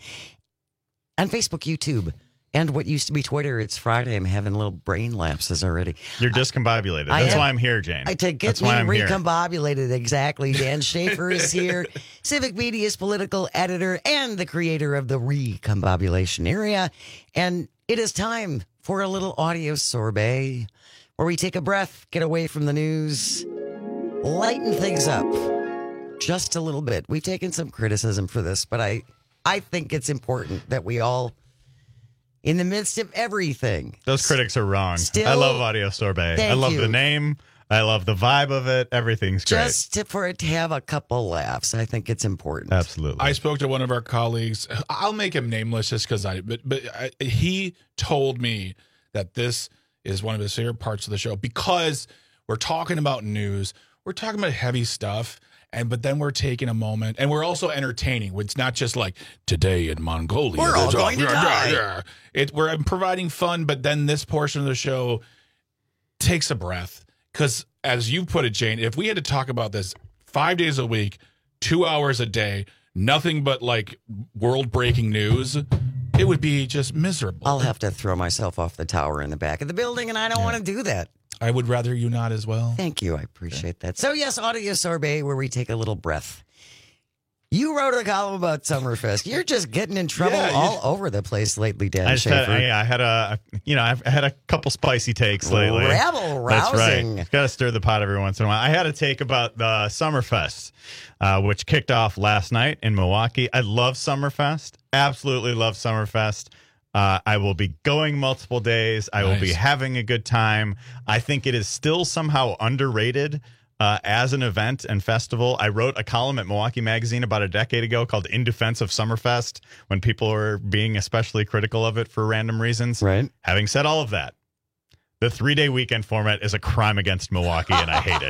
on Facebook, YouTube, and what used to be Twitter. It's Friday. I'm having little brain lapses already. You're discombobulated. I That's have- why I'm here, Jane. I take get That's me why I'm here. recombobulated, exactly. Dan Schaefer is here, Civic Media's political editor and the creator of the Recombobulation Area. And it is time for a little audio sorbet where we take a breath, get away from the news, lighten things up just a little bit. We've taken some criticism for this, but I, I think it's important that we all, in the midst of everything. Those critics are wrong. Still- I love Audio Sorbet. Thank I love you. the name. I love the vibe of it. Everything's great. Just to, for it to have a couple laughs, I think it's important. Absolutely. I spoke to one of our colleagues. I'll make him nameless just because I, but, but I, he told me that this is one of his favorite parts of the show because we're talking about news, we're talking about heavy stuff, and but then we're taking a moment and we're also entertaining. It's not just like today in Mongolia. We're all there's a- going to yeah, die. yeah. It, we're providing fun, but then this portion of the show takes a breath. Because as you put it, Jane, if we had to talk about this five days a week, two hours a day, nothing but like world breaking news, it would be just miserable. I'll have to throw myself off the tower in the back of the building, and I don't want to do that. I would rather you not as well. Thank you. I appreciate that. So, yes, Audio Sorbet, where we take a little breath. You wrote a column about Summerfest. You're just getting in trouble Yeah, you- all over the place lately, Dan I just had, Schaefer. yeah, I had a, you know, I've had a couple spicy takes lately. Rabble That's rousing. right. Got to stir the pot every once in a while. I had a take about the Summerfest, uh, which kicked off last night in Milwaukee. I love Summerfest. Absolutely love Summerfest. Uh, I will be going multiple days. I will be Nice. having a good time. I think it is still somehow underrated. Uh, as an event and festival. I wrote a column at Milwaukee Magazine about a decade ago called In Defense of Summerfest when people were being especially critical of it for random reasons. Right. Having said all of that, the three-day weekend format is a crime against Milwaukee, and I hate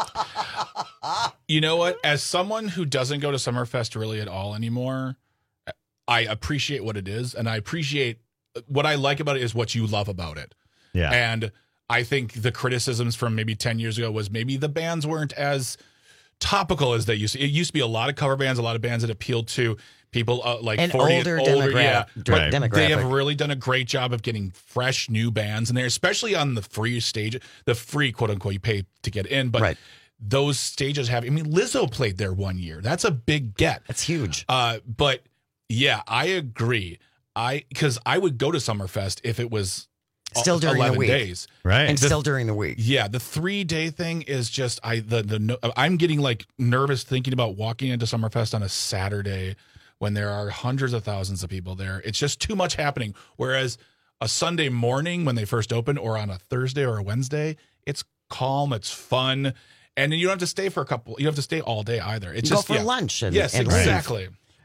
it. You know what? As someone who doesn't go to Summerfest really at all anymore, I appreciate what it is, and I appreciate what I like about it is what you love about it. Yeah. And I think the criticisms from maybe ten years ago was maybe the bands weren't as topical as they used to. It used to be a lot of cover bands, a lot of bands that appealed to people uh, like An forty older and older. demogra- Yeah, but Right. they demographic. have really done a great job of getting fresh new bands in there, especially on the free stage, the free quote unquote you pay to get in. But Right. those stages have, I mean, Lizzo played there one year. That's a big get. That's huge. Uh, but yeah, I agree. I because I would go to Summerfest if it was Still during the eleven week. days, Right. And The- still during the week. Yeah, the three day thing is just I the the no- I'm getting like nervous thinking about walking into Summerfest on a Saturday when there are hundreds of thousands of people there. It's just too much happening. Whereas a Sunday morning when they first open, or on a Thursday or a Wednesday, it's calm, it's fun, and then you don't have to stay for a couple. You don't have to stay all day either. It's You go just for yeah. lunch and- yes, and leave. exactly.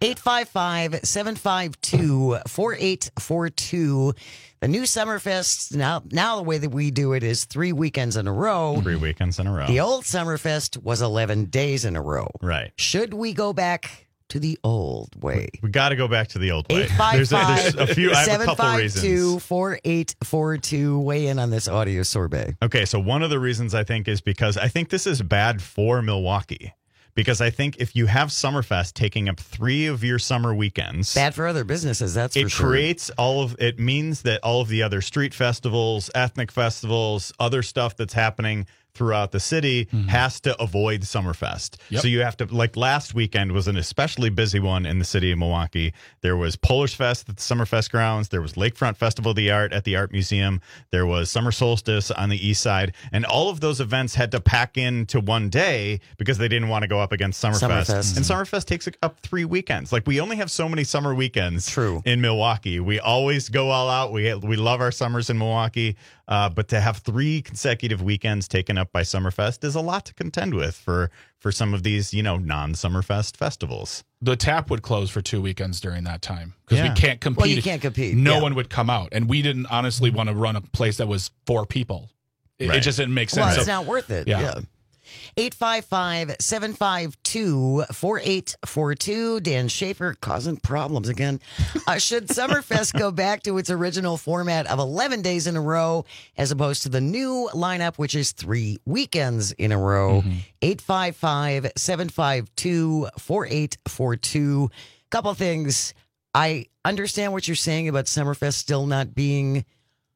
eight five five, seven five two, four eight four two. The new Summerfest, now, now the way that we do it is three weekends in a row. Three weekends in a row. The old Summerfest was eleven days in a row. Right. Should we go back to the old way? We got to go back to the old way. eight five There's a, five, there's a few, I have a couple reasons. seven five two, four eight four two. Weigh in on this audio sorbet. Okay, so one of the reasons I think is because I think this is bad for Milwaukee. Because I think if you have Summerfest taking up three of your summer weekends, bad for other businesses. That's it for sure. creates all of it means that all of the other street festivals, ethnic festivals, other stuff that's happening throughout the city mm-hmm. has to avoid Summerfest. Yep. So you have to, like last weekend was an especially busy one in the city of Milwaukee. There was Polish Fest at the Summerfest grounds. There was Lakefront Festival of the Art at the Art Museum. There was Summer Solstice on the east side. And all of those events had to pack into one day because they didn't want to go up against Summerfest. Summerfest. And Summerfest takes up three weekends. Like we only have so many summer weekends True. in Milwaukee. We always go all out. We, we love our summers in Milwaukee. Uh, but to have three consecutive weekends taken up by Summerfest is a lot to contend with for, for some of these, you know, non-Summerfest festivals. The tap would close for two weekends during that time because Yeah. we can't compete. Well, you can't compete. No Yeah. one would come out. And we didn't honestly want to run a place that was four people. It, Right. it just didn't make sense. Well, So- it's not worth it. Yeah. Yeah. eight five five, seven five two, four eight four two. Dan Schaefer causing problems again. Uh, should Summerfest go back to its original format of eleven days in a row as opposed to the new lineup, which is three weekends in a row? eight five five, seven five two, four eight four two. Couple things. I understand what you're saying about Summerfest still not being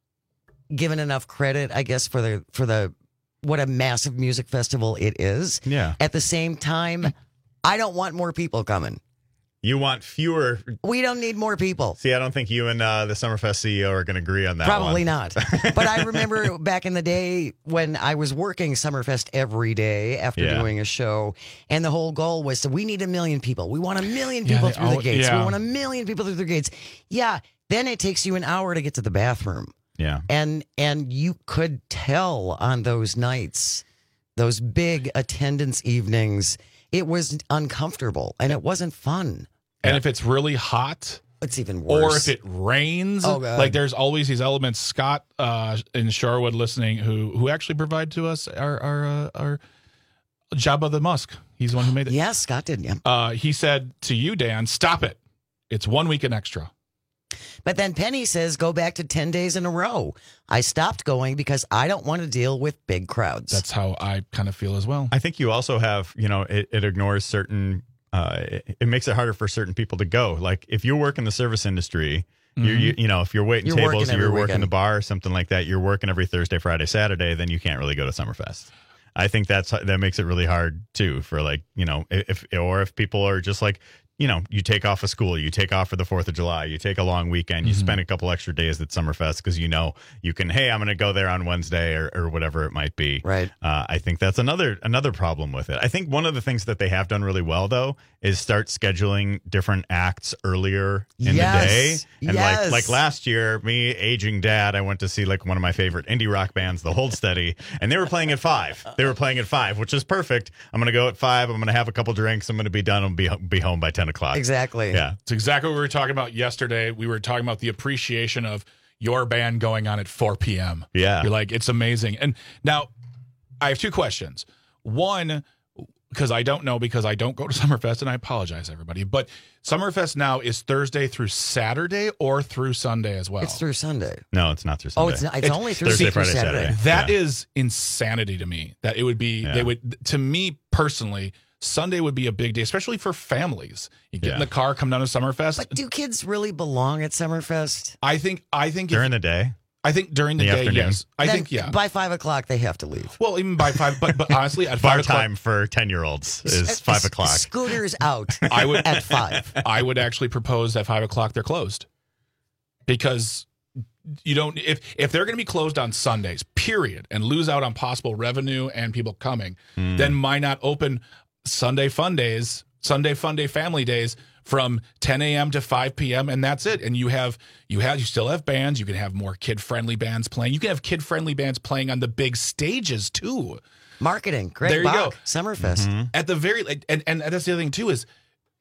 given enough credit, I guess, for the for the what a massive music festival it is. Yeah. At the same time, I don't want more people coming. You want fewer. We don't need more people. See, I don't think you and uh, the Summerfest C E O are going to agree on that Probably one. not. But I remember back in the day when I was working Summerfest every day after Yeah. doing a show, and the whole goal was to, we need a million people. We want a million Yeah, people they through all- the gates. yeah. We want a million people through the gates. Yeah, then it takes you an hour to get to the bathroom. Yeah. And and you could tell on those nights, those big attendance evenings, it was uncomfortable and it wasn't fun. And if it's really hot, it's even or worse. if it rains, Oh, God. like there's always these elements. Scott uh, in Sherwood listening, who who actually provide to us our our uh, our Jabba the Musk. He's the one who made it. Yes, Scott did. Yeah. Uh, he said to you, Dan, stop it. It's one weekend extra. But then Penny says, go back to ten days in a row. I stopped going because I don't want to deal with big crowds. That's how I kind of feel as well. I think you also have, you know, it, it ignores certain, uh, it, it makes it harder for certain people to go. Like if you work in the service industry, you you you know, if you're waiting You're tables, working or you're every working weekend. the bar or something like that, you're working every Thursday, Friday, Saturday, then you can't really go to Summerfest. I think that's that makes it really hard too for like, you know, if or if people are just like, you know, you take off of school, you take off for the fourth of July, you take a long weekend, you Mhm. spend a couple extra days at Summerfest because you know you can, hey, I'm going to go there on Wednesday or, or whatever it might be. Right. Uh, I think that's another another problem with it. I think one of the things that they have done really well, though, is start scheduling different acts earlier in Yes. the day. And Yes. like like last year, me, aging dad, I went to see like one of my favorite indie rock bands, The Hold Steady, and they were playing at five. They were playing at five, which is perfect. I'm going to go at five. I'm going to have a couple drinks. I'm going to be done. I'm be be home by ten o'clock. Exactly. Yeah. It's exactly what we were talking about yesterday. We were talking about the appreciation of your band going on at four p.m. Yeah. You're like, it's amazing. And now I have two questions. One, because I don't know because I don't go to Summerfest, and I apologize, everybody. But Summerfest now is Thursday through Saturday or through Sunday as well? It's through Sunday. No, it's not through Sunday. Oh, it's, not, it's, only through Thursday, through Friday, Saturday. That Yeah. is insanity to me. That it would be, Yeah. they would, to me personally, Sunday would be a big day, especially for families. You get in Yeah. the car, come down to Summerfest. But do kids really belong at Summerfest? I think, I think, if, During the day? I think during the, The day, afternoon? yes. I Then think, yeah. By five o'clock, they have to leave. Well, even by five, but but honestly, at Bar five o'clock, time for ten-year-olds is S- five s- o'clock. Scooter's out I would at five. I would actually propose at five o'clock they're closed, because you don't if if they're going to be closed on Sundays, period, and lose out on possible revenue and people coming, Hmm. then why not open Sunday Fun Days, Sunday Fun Day Family Days from ten a.m. to five p.m. and that's it. And you have you have you still have bands. You can have more kid friendly bands playing. You can have kid friendly bands playing on the big stages too. Marketing. Greg There you Bach, go. Summerfest. Mm-hmm. At the very like, and and that's the other thing too is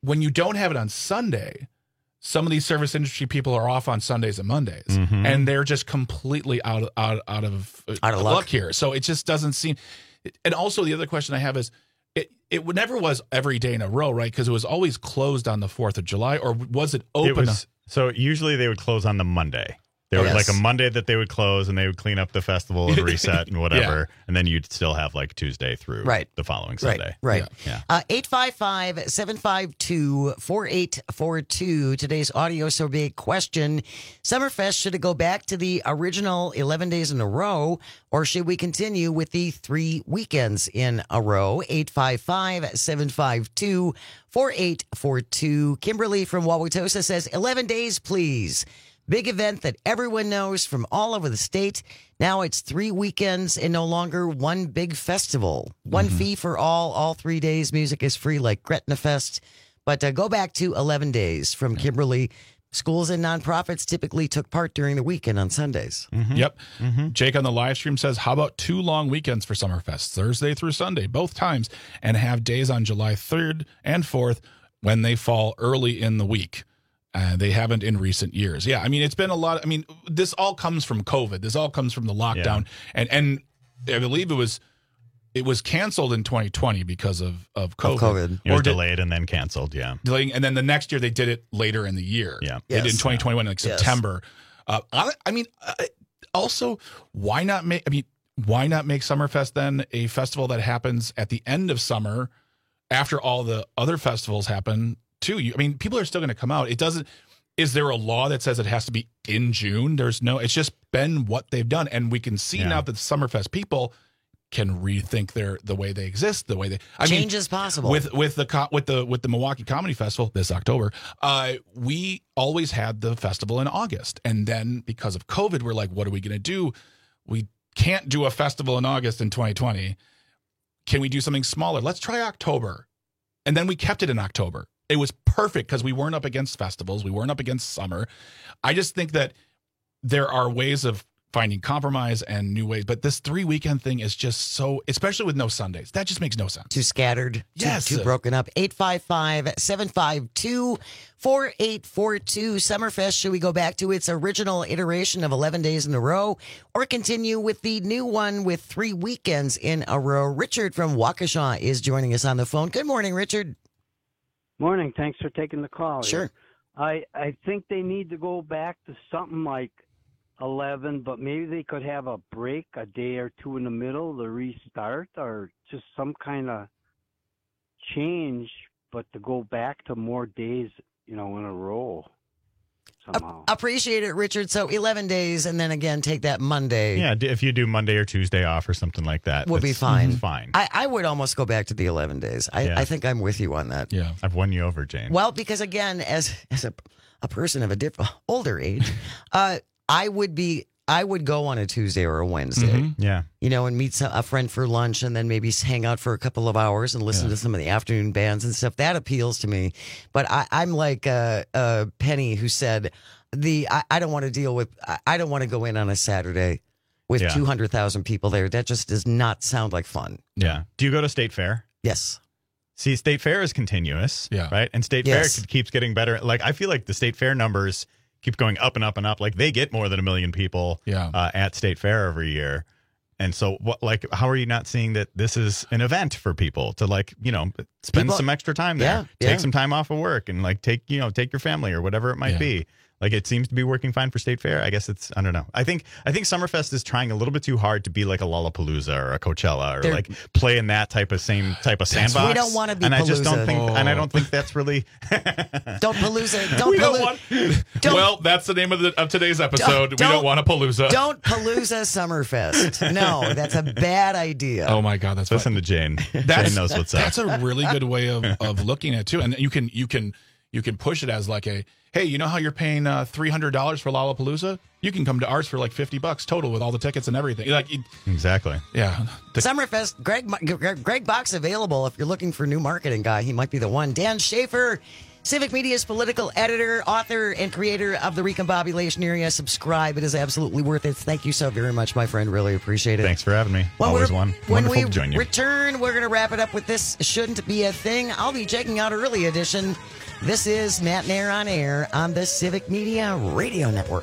when you don't have it on Sunday, some of these service industry people are off on Sundays and Mondays, Mhm. and they're just completely out of out, out of Out of luck. luck. here. So it just doesn't seem. And also, the other question I have is, it it never was every day in a row, right? Because it was always closed on the Fourth of July, or was it open? It was, so usually they would close on the Monday. There was Yes. like a Monday that they would close and they would clean up the festival and reset and whatever. And then you'd still have like Tuesday through Right. the following Sunday. Right, right. Yeah. Uh, eight five five, seven five two, four eight four two. Today's audio survey question. Summerfest, should it go back to the original eleven days in a row, or should we continue with the three weekends in a row? eight five five, seven five two, four eight four two. Kimberly from Wauwatosa says, eleven days, please. Big event that everyone knows from all over the state. Now it's three weekends and no longer one big festival. One fee for all, all three days. Music is free like Gretna Fest. But uh, go back to eleven days from Kimberly. Schools and nonprofits typically took part during the weekend on Sundays. Yep. Jake on the live stream says, how about two long weekends for Summerfest, Thursday through Sunday, both times, and have days on July third and fourth when they fall early in the week. Uh, they haven't in recent years. Yeah, I mean, it's been a lot. I mean, this all comes from COVID. This all comes from the lockdown. And and I believe it was it was canceled in twenty twenty because of, of COVID. Of COVID. It was Or did- delayed and then canceled. Yeah. delaying, and then the next year they did it later in the year. Yeah. They did Yes. in twenty twenty-one, like Yes. September. Uh, I, I mean, uh, also, why not make? I mean, why not make Summerfest then a festival that happens at the end of summer, after all the other festivals happen too? You, I mean, people are still going to come out. It doesn't. Is there a law that says it has to be in June? There's no. It's just been what they've done, and we can see Yeah. now that the Summerfest people can rethink their the way they exist, the way they. I Change mean, is possible. with with the co- with the with the Milwaukee Comedy Festival this October. Uh, we always had the festival in August, and then because of COVID, we're like, what are we going to do? We can't do a festival in August in twenty twenty. Can we do something smaller? Let's try October, and then we kept it in October. It was perfect because we weren't up against festivals, we weren't up against summer. I just think that there are ways of finding compromise and new ways, but this three weekend thing is just so, especially with no Sundays, that just makes no sense. Too scattered, too, Yes. too broken up. eight five five, seven five two, four eight four two. Summerfest, should we go back to its original iteration of eleven days in a row or continue with the new one with three weekends in a row? Richard from Waukesha is joining us on the phone. Good morning, Richard. Morning. Thanks for taking the call. Sure. here. I I think they need to go back to something like eleven, but maybe they could have a break, a day or two in the middle to restart, or just some kind of change, but to go back to more days, you know, in a row somehow. Appreciate it, Richard. So eleven days, and then again, take that Monday. Yeah. d- If you do Monday or Tuesday off or something like that, Would be that's fine. Fine. I, I would almost go back to the eleven days. I, Yeah. I think I'm with you on that. Yeah. I've won you over, Jane. Well, because again, as as a, a person of a different older age, uh, I would be I would go on a Tuesday or a Wednesday, Mhm. Yeah. you know, and meet some, a friend for lunch, and then maybe hang out for a couple of hours and listen Yeah. to some of the afternoon bands and stuff. That appeals to me. But I, I'm like uh, uh, Penny, who said the I, I don't want to deal with I, I don't want to go in on a Saturday with Yeah. two hundred thousand people there. That just does not sound like fun. Yeah. Do you go to State Fair? Yes. See, State Fair is continuous, Yeah. right? And State Yes. Fair keeps getting better. Like, I feel like the State Fair numbers keep going up and up and up. Like, they get more than a million people Yeah. uh, at State Fair every year. And so, what? Like, how are you not seeing that this is an event for people to, like, you know, spend People- some extra time there, Yeah, take yeah. some time off of work, and like take you know take your family or whatever it might Yeah. be. Like, it seems to be working fine for State Fair. I guess it's I don't know. I think I think Summerfest is trying a little bit too hard to be like a Lollapalooza or a Coachella or They're- like play in that type of same type of That's- sandbox. We don't wanna be and I just Palooza. don't think and I don't Oh. think that's really. Don't palooza. Don't We don't paloo- want. Don't- well, that's the name of the of today's episode. we don't- don't want a palooza. Don't palooza Summerfest. No, that's a bad idea. Oh my God, that's Listen to Jane. That's, Jane knows what's up. That's a really good way of, of looking at it too, and you can you can you can push it as like a hey, you know how you're paying uh, three hundred dollars for Lollapalooza? You can come to ours for like fifty bucks total with all the tickets and everything. Like it- Exactly. yeah, The- Summerfest, Greg, Greg Greg Box available if you're looking for a new marketing guy. He might be the one. Dan Schaefer Civic Media's political editor, author, and creator of the Recombobulation Area. Subscribe. It is absolutely worth it. Thank you so very much, my friend. Really appreciate it. Thanks for having me. When Always we're- one. When Wonderful we to join you. return, we're going to wrap it up with This Shouldn't Be a Thing. I'll be checking out early edition. This is Matt Nair on air on the Civic Media Radio Network.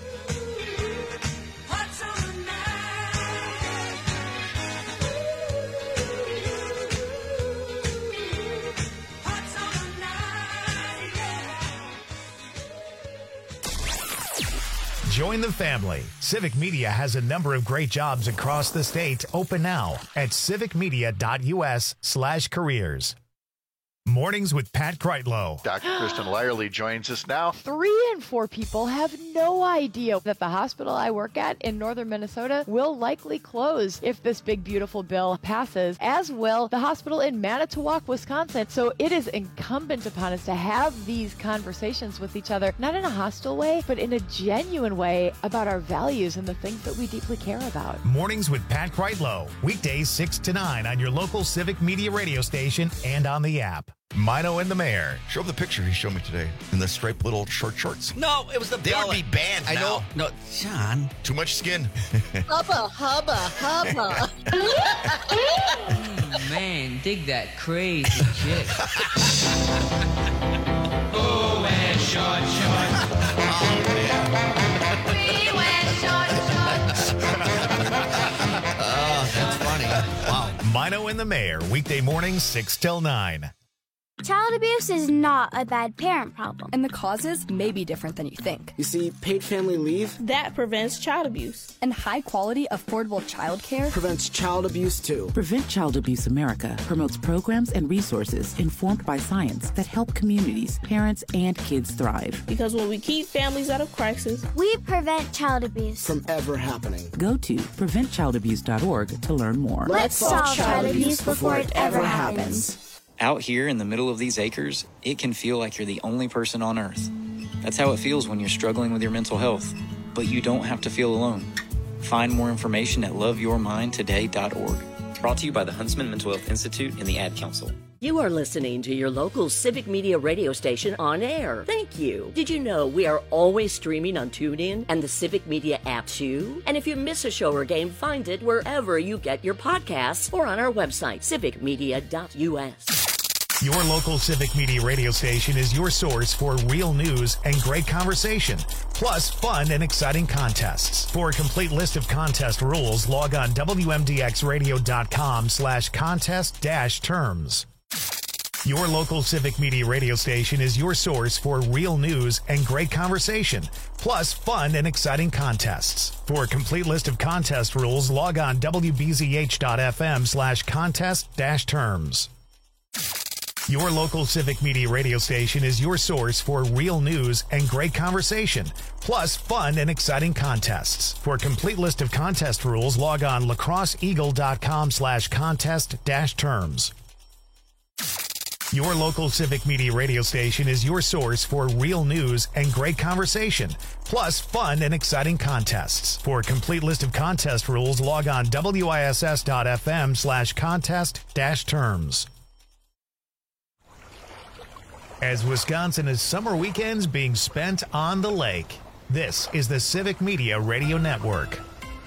Join the family. Civic Media has a number of great jobs across the state open now at civicmedia.us slash careers. Mornings with Pat Kreitlow. Doctor Kristen Lyerly joins us now. Three in four people have no idea that the hospital I work at in northern Minnesota will likely close if this big, beautiful bill passes, as will the hospital in Manitowoc, Wisconsin. So it is incumbent upon us to have these conversations with each other, not in a hostile way, but in a genuine way about our values and the things that we deeply care about. Mornings with Pat Kreitlow. Weekdays six to nine on your local Civic Media radio station and on the app. Mino and the Mayor. Show him the picture he showed me today in the striped little short shorts. No, it was the They belly. would be banned I now. know. No, John. Too much skin. Hubba, hubba, hubba. Mm, man, dig that crazy chick. Oh, wear short shorts. We wear short shorts. Oh, that's funny. Wow. Mino and the Mayor. Weekday mornings six till nine. Child abuse is not a bad parent problem. And the causes may be different than you think. You see, paid family leave That prevents child abuse. And high-quality, affordable childcare prevents child abuse too. Prevent Child Abuse America promotes programs and resources informed by science that help communities, parents, and kids thrive. Because when we keep families out of crisis, We prevent child abuse. From ever happening. Go to prevent child abuse dot org to learn more. Let's solve child abuse before it ever happens. Out here in the middle of these acres, it can feel like you're the only person on earth. That's how it feels when you're struggling with your mental health. But you don't have to feel alone. Find more information at love your mind today dot org. Brought to you by the Huntsman Mental Health Institute and the Ad Council. You are listening to your local Civic Media radio station on air. Thank you. Did you know we are always streaming on TuneIn and the Civic Media app too? And if you miss a show or game, find it wherever you get your podcasts or on our website, civic media dot u s. Your local Civic Media radio station is your source for real news and great conversation, plus fun and exciting contests. For a complete list of contest rules, log on w m d x radio dot com slash contest dash terms. Your local Civic Media radio station is your source for real news and great conversation, plus fun and exciting contests. For a complete list of contest rules, log on w b z h dot f m slash contest dash terms. Your local Civic Media radio station is your source for real news and great conversation, plus fun and exciting contests. For a complete list of contest rules, log on lacrosse eagle dot com slash contest dash terms. Your local Civic Media radio station is your source for real news and great conversation, plus fun and exciting contests. For a complete list of contest rules, log on w i s s dot f m slash contest dash terms. As Wisconsin is summer weekends being spent on the lake, this is the Civic Media Radio Network.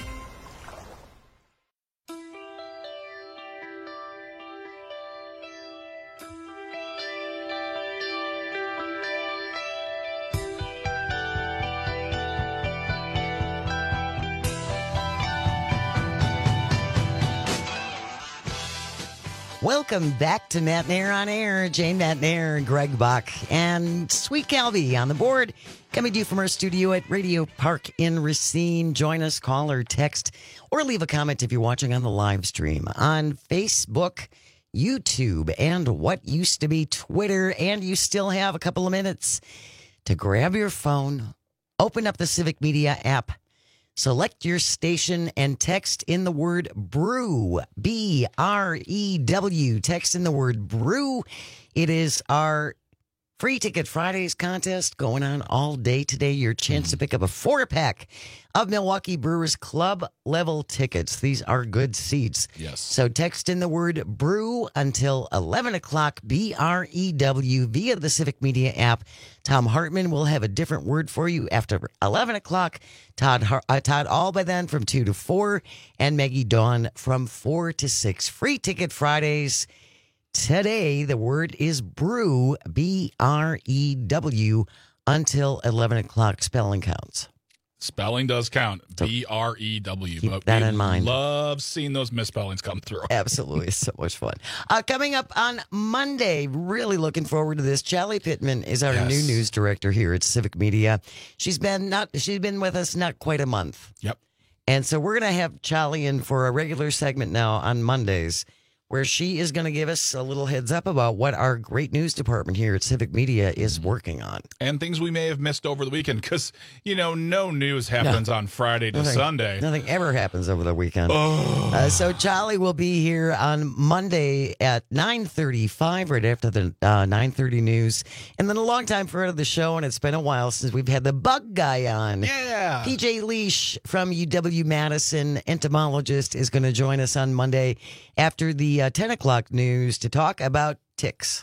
Welcome back to Matt Nair on Air. Jane Matt Nair and Greg Bach and Sweet Calvi on the board. Coming to you from our studio at Radio Park in Racine. Join us, call or text, or leave a comment if you're watching on the live stream on Facebook, YouTube, and what used to be Twitter. And you still have a couple of minutes to grab your phone, open up the Civic Media app, select your station, and text in the word brew, B R E W. Text in the word brew. It is our Free Ticket Fridays contest going on all day today. Your chance to pick up a four-pack of Milwaukee Brewers club level tickets. These are good seats. Yes. So text in the word brew until eleven o'clock, B R E W, via the Civic Media app. Tom Hartman will have a different word for you after eleven o'clock. Todd Har- uh, Todd Alba then from two to four, and Maggie Dawn from four to six. Free Ticket Fridays. Today, the word is brew, B R E W, until eleven o'clock. Spelling counts. Spelling does count. B R E W. Keep But that we in mind. Love seeing those misspellings come through. Absolutely. So much fun. Uh, coming up on Monday, really looking forward to this. Charlie Pittman is our Yes. new news director here at Civic Media. She's been not she's been with us not quite a month. Yep. And so we're going to have Charlie in for a regular segment now on Mondays, where she is going to give us a little heads up about what our great news department here at Civic Media is working on. And things we may have missed over the weekend because, you know, no news happens No. on Friday to Nothing- Sunday. Nothing ever happens over the weekend. Oh. Uh, so Charlie will be here on Monday at nine thirty-five, right after the uh, nine thirty news. And then a long time friend of the show, and it's been a while since we've had the bug guy on. Yeah. P J Leash from U W-Madison, entomologist, is going to join us on Monday after the uh, ten o'clock news to talk about ticks.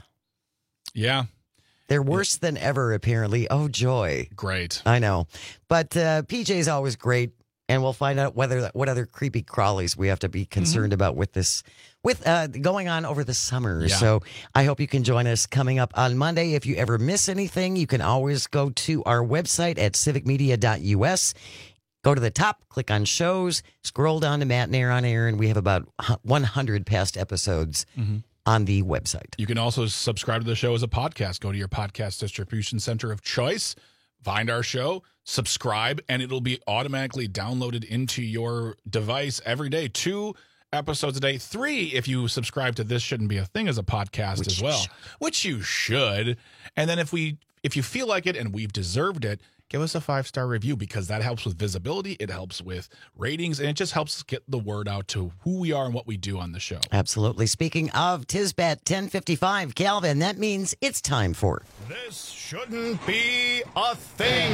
Yeah. They're worse than ever, apparently. Oh, joy. Great. I know. But uh, P J's always great, and we'll find out whether what other creepy crawlies we have to be concerned Mm-hmm. about with this, with uh, going on over the summer. Yeah. So I hope you can join us coming up on Monday. If you ever miss anything, you can always go to our website at civic media dot U S. Go to the top, click on shows, scroll down to Matt and Air on Air, and we have about one hundred past episodes Mm-hmm. on the website. You can also subscribe to the show as a podcast. Go to your podcast distribution center of choice, find our show, subscribe, and it'll be automatically downloaded into your device every day. Two episodes a day. Three, if you subscribe to This Shouldn't Be a Thing as a podcast Which as you well, should. which you should. And then if we, if you feel like it and we've deserved it, give us a five-star review because that helps with visibility. It helps with ratings, and it just helps us get the word out to who we are and what we do on the show. Absolutely. Speaking of Tisbat ten fifty-five, Calvin, that means it's time for This shouldn't be a thing.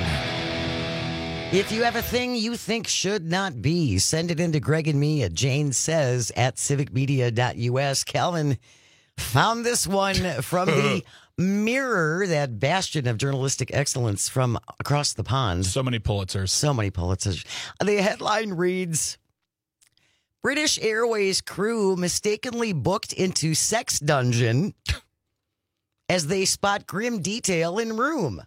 If you have a thing you think should not be, send it into Greg and me at Jane Says at civic media dot U S. Calvin found this one from the Mirror, that bastion of journalistic excellence from across the pond. So many Pulitzers. So many Pulitzers. The headline reads, British Airways crew mistakenly booked into sex dungeon as they spot grim detail in room.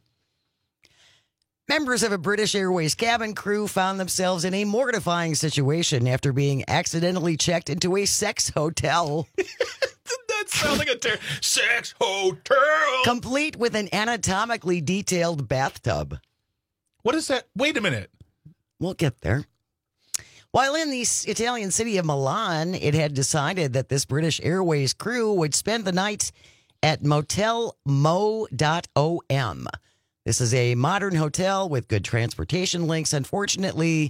Members of a British Airways cabin crew found themselves in a mortifying situation after being accidentally checked into a sex hotel. That sounds like a ter- sex hotel. Complete with an anatomically detailed bathtub. What is that? Wait a minute. We'll get there. While in the s- Italian city of Milan, it had decided that this British Airways crew would spend the night at Motel Mo dot O M. This is a modern hotel with good transportation links. Unfortunately,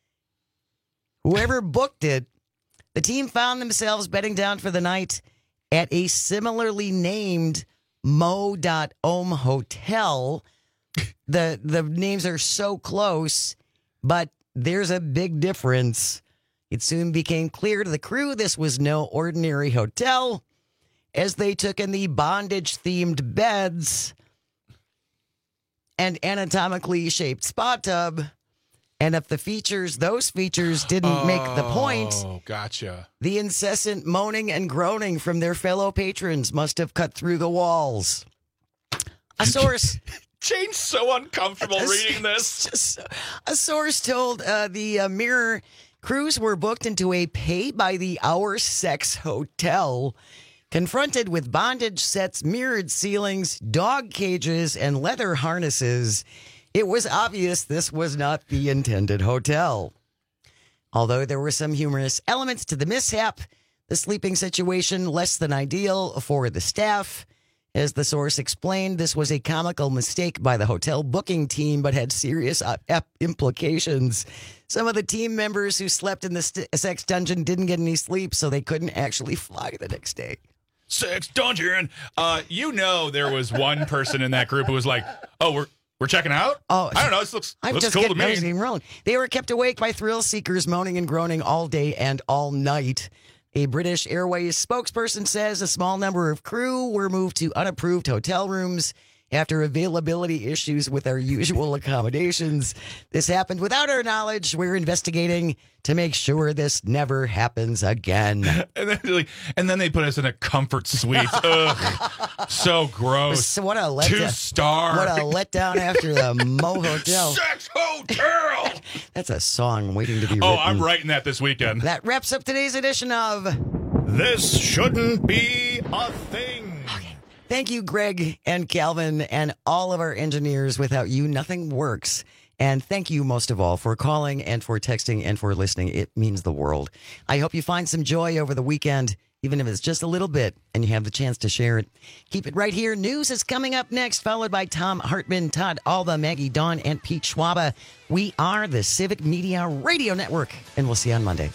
whoever booked it, the team found themselves bedding down for the night at a similarly named Mo dot O M hotel. The the names are so close, but there's a big difference. It soon became clear to the crew this was no ordinary hotel, as they took in the bondage-themed beds and anatomically shaped spa tub. And if the features, those features didn't make the point, Oh, gotcha. the incessant moaning and groaning from their fellow patrons must have cut through the walls. A source... Jane's so uncomfortable reading this. Just, a source told uh, the uh, Mirror crews were booked into a pay-by-the-hour sex hotel, confronted with bondage sets, mirrored ceilings, dog cages, and leather harnesses. It was obvious this was not the intended hotel. Although there were some humorous elements to the mishap, the sleeping situation less than ideal for the staff. As the source explained, this was a comical mistake by the hotel booking team, but had serious uh, ep- implications. Some of the team members who slept in the st- sex dungeon didn't get any sleep, so they couldn't actually fly the next day. Sex Dungeon. Uh, you know, there was one person in that group who was like, "Oh, we're we're checking out." Oh, I don't know. This looks I'm looks just cool to getting me. everything rolling. They were kept awake by thrill seekers moaning and groaning all day and all night. A British Airways spokesperson says a small number of crew were moved to unapproved hotel rooms after availability issues with our usual accommodations. This happened without our knowledge. We're investigating to make sure this never happens again. And then, like, and then they put us in a comfort suite. Ugh, so gross. So what a letdown. Two star. What a letdown after the Mo Hotel. Sex Hotel. That's a song waiting to be written. Oh, I'm writing that this weekend. That wraps up today's edition of This Shouldn't Be a Thing. Thank you, Greg and Calvin and all of our engineers. Without you, nothing works. And thank you most of all for calling and for texting and for listening. It means the world. I hope you find some joy over the weekend, even if it's just a little bit, and you have the chance to share it. Keep it right here. News is coming up next, followed by Tom Hartman, Todd Alba, Maggie Dawn, and Pete Schwaba. We are the Civic Media Radio Network, and we'll see you on Monday.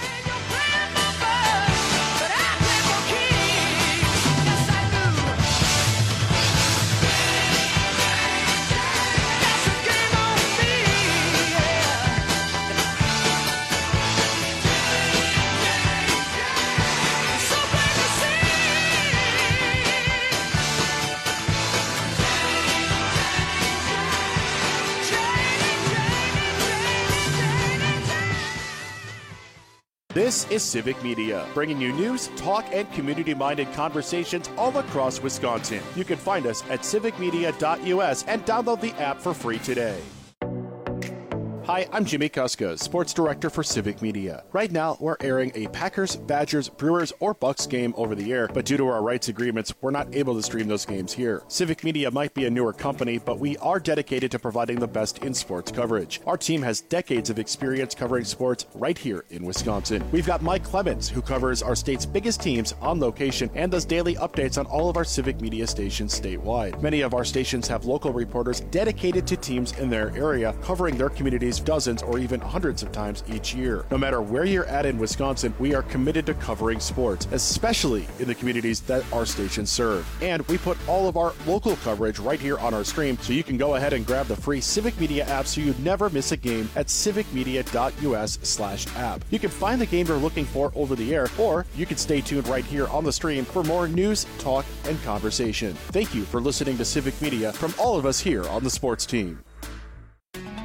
This is Civic Media, bringing you news, talk, and community-minded conversations all across Wisconsin. You can find us at civic media dot U S and download the app for free today. Hi, I'm Jimmy Kuska, Sports Director for Civic Media. Right now, we're airing a Packers, Badgers, Brewers, or Bucks game over the air, but due to our rights agreements, we're not able to stream those games here. Civic Media might be a newer company, but we are dedicated to providing the best in sports coverage. Our team has decades of experience covering sports right here in Wisconsin. We've got Mike Clemens, who covers our state's biggest teams on location and does daily updates on all of our Civic Media stations statewide. Many of our stations have local reporters dedicated to teams in their area, covering their communities dozens or even hundreds of times each year. No matter where you're at in Wisconsin, we are committed to covering sports, especially in the communities that our stations serve. And we put all of our local coverage right here on our stream, so you can go ahead and grab the free Civic Media app so you never miss a game at civic media dot U S slash app. You can find the game you're looking for over the air, or you can stay tuned right here on the stream for more news, talk, and conversation. Thank you for listening to Civic Media from all of us here on the sports team.